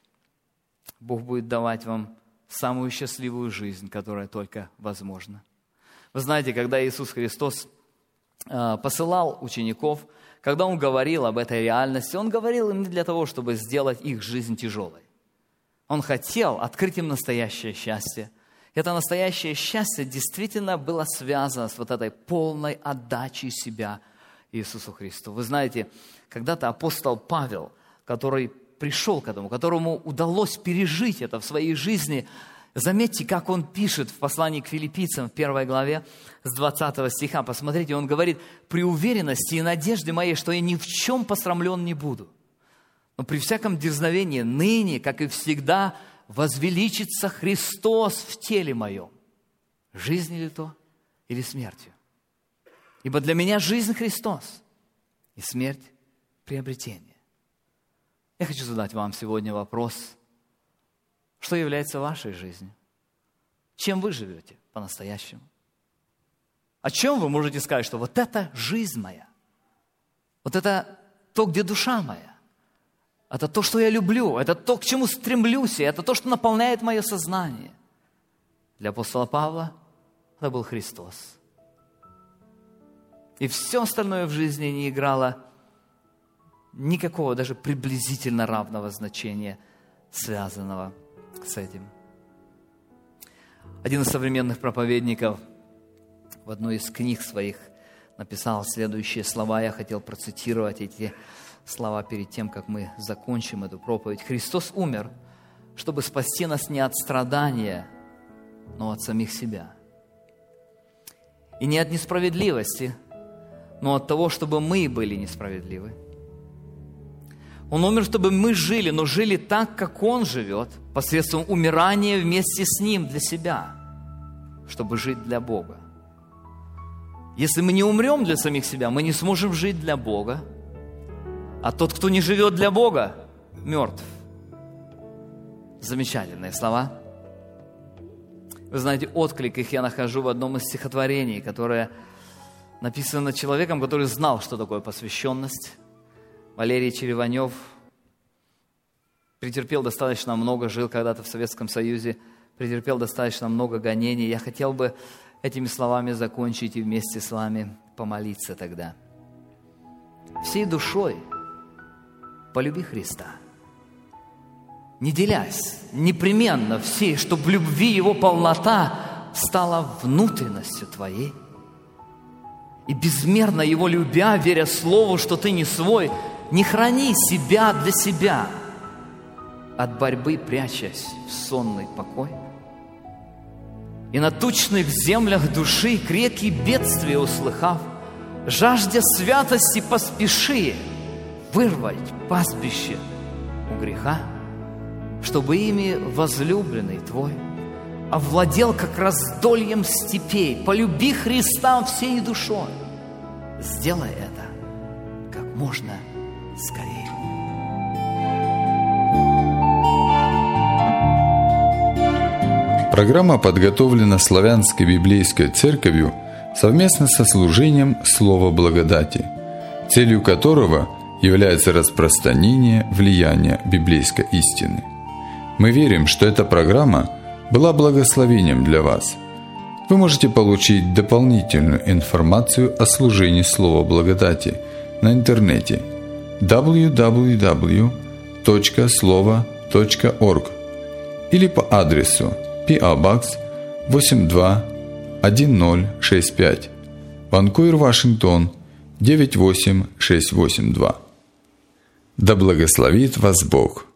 Бог будет давать вам самую счастливую жизнь, которая только возможна. Вы знаете, когда Иисус Христос посылал учеников, когда Он говорил об этой реальности, Он говорил им не для того, чтобы сделать их жизнь тяжелой. Он хотел открыть им настоящее счастье. Это настоящее счастье действительно было связано с вот этой полной отдачей себя Иисусу Христу. Вы знаете, когда-то апостол Павел, который пришел к этому, которому удалось пережить это в своей жизни, заметьте, как он пишет в послании к Филиппийцам в 1 главе с 20 стиха. Посмотрите, он говорит: «При уверенности и надежде моей, что я ни в чем посрамлен не буду, но при всяком дерзновении ныне, как и всегда, возвеличится Христос в теле моем, жизнью ли то или смертью. Ибо для меня жизнь Христос, и смерть приобретение». Я хочу задать вам сегодня вопрос: что является вашей жизнью? Чем вы живете по-настоящему? О чем вы можете сказать, что вот это жизнь моя? Вот это то, где душа моя. Это то, что я люблю. Это то, к чему стремлюсь. И это то, что наполняет мое сознание. Для апостола Павла это был Христос. И все остальное в жизни не играло никакого, даже приблизительно равного значения, связанного с этим. Один из современных проповедников в одной из книг своих написал следующие слова. Я хотел процитировать эти слова перед тем, как мы закончим эту проповедь. «Христос умер, чтобы спасти нас не от страдания, но от самих себя. И не от несправедливости, но от того, чтобы мы были несправедливы. Он умер, чтобы мы жили, но жили так, как Он живет, посредством умирания вместе с Ним для себя, чтобы жить для Бога. Если мы не умрем для самих себя, мы не сможем жить для Бога. А тот, кто не живет для Бога, мертв. Замечательные слова. Вы знаете, отклик их я нахожу в одном из стихотворений, которое написано человеком, который знал, что такое посвященность. Валерий Череванев претерпел достаточно много, жил когда-то в Советском Союзе, претерпел достаточно много гонений. Я хотел бы этими словами закончить и вместе с вами помолиться тогда. Всей душой полюби Христа, не делясь, непременно всей, чтобы в любви Его полнота стала внутренностью твоей. И безмерно Его любя, веря Слову, что ты не свой, не храни себя для себя, от борьбы прячась в сонный покой. И на тучных землях души крепкие бедствия услыхав, жаждя святости поспеши вырвать пастбище у греха, чтобы ими возлюбленный твой овладел как раздольем степей. Полюби Христа всей душой. Сделай это как можно скорее. Программа подготовлена Славянской библейской церковью совместно со служением Слова Благодати, целью которого является распространение влияния библейской истины. Мы верим, что эта программа была благословением для вас. Вы можете получить дополнительную информацию о служении Слова Благодати на интернете www.slovo.org или по адресу P.O. Box 821065, Ванкувер, Вашингтон 98682. Да благословит вас Бог!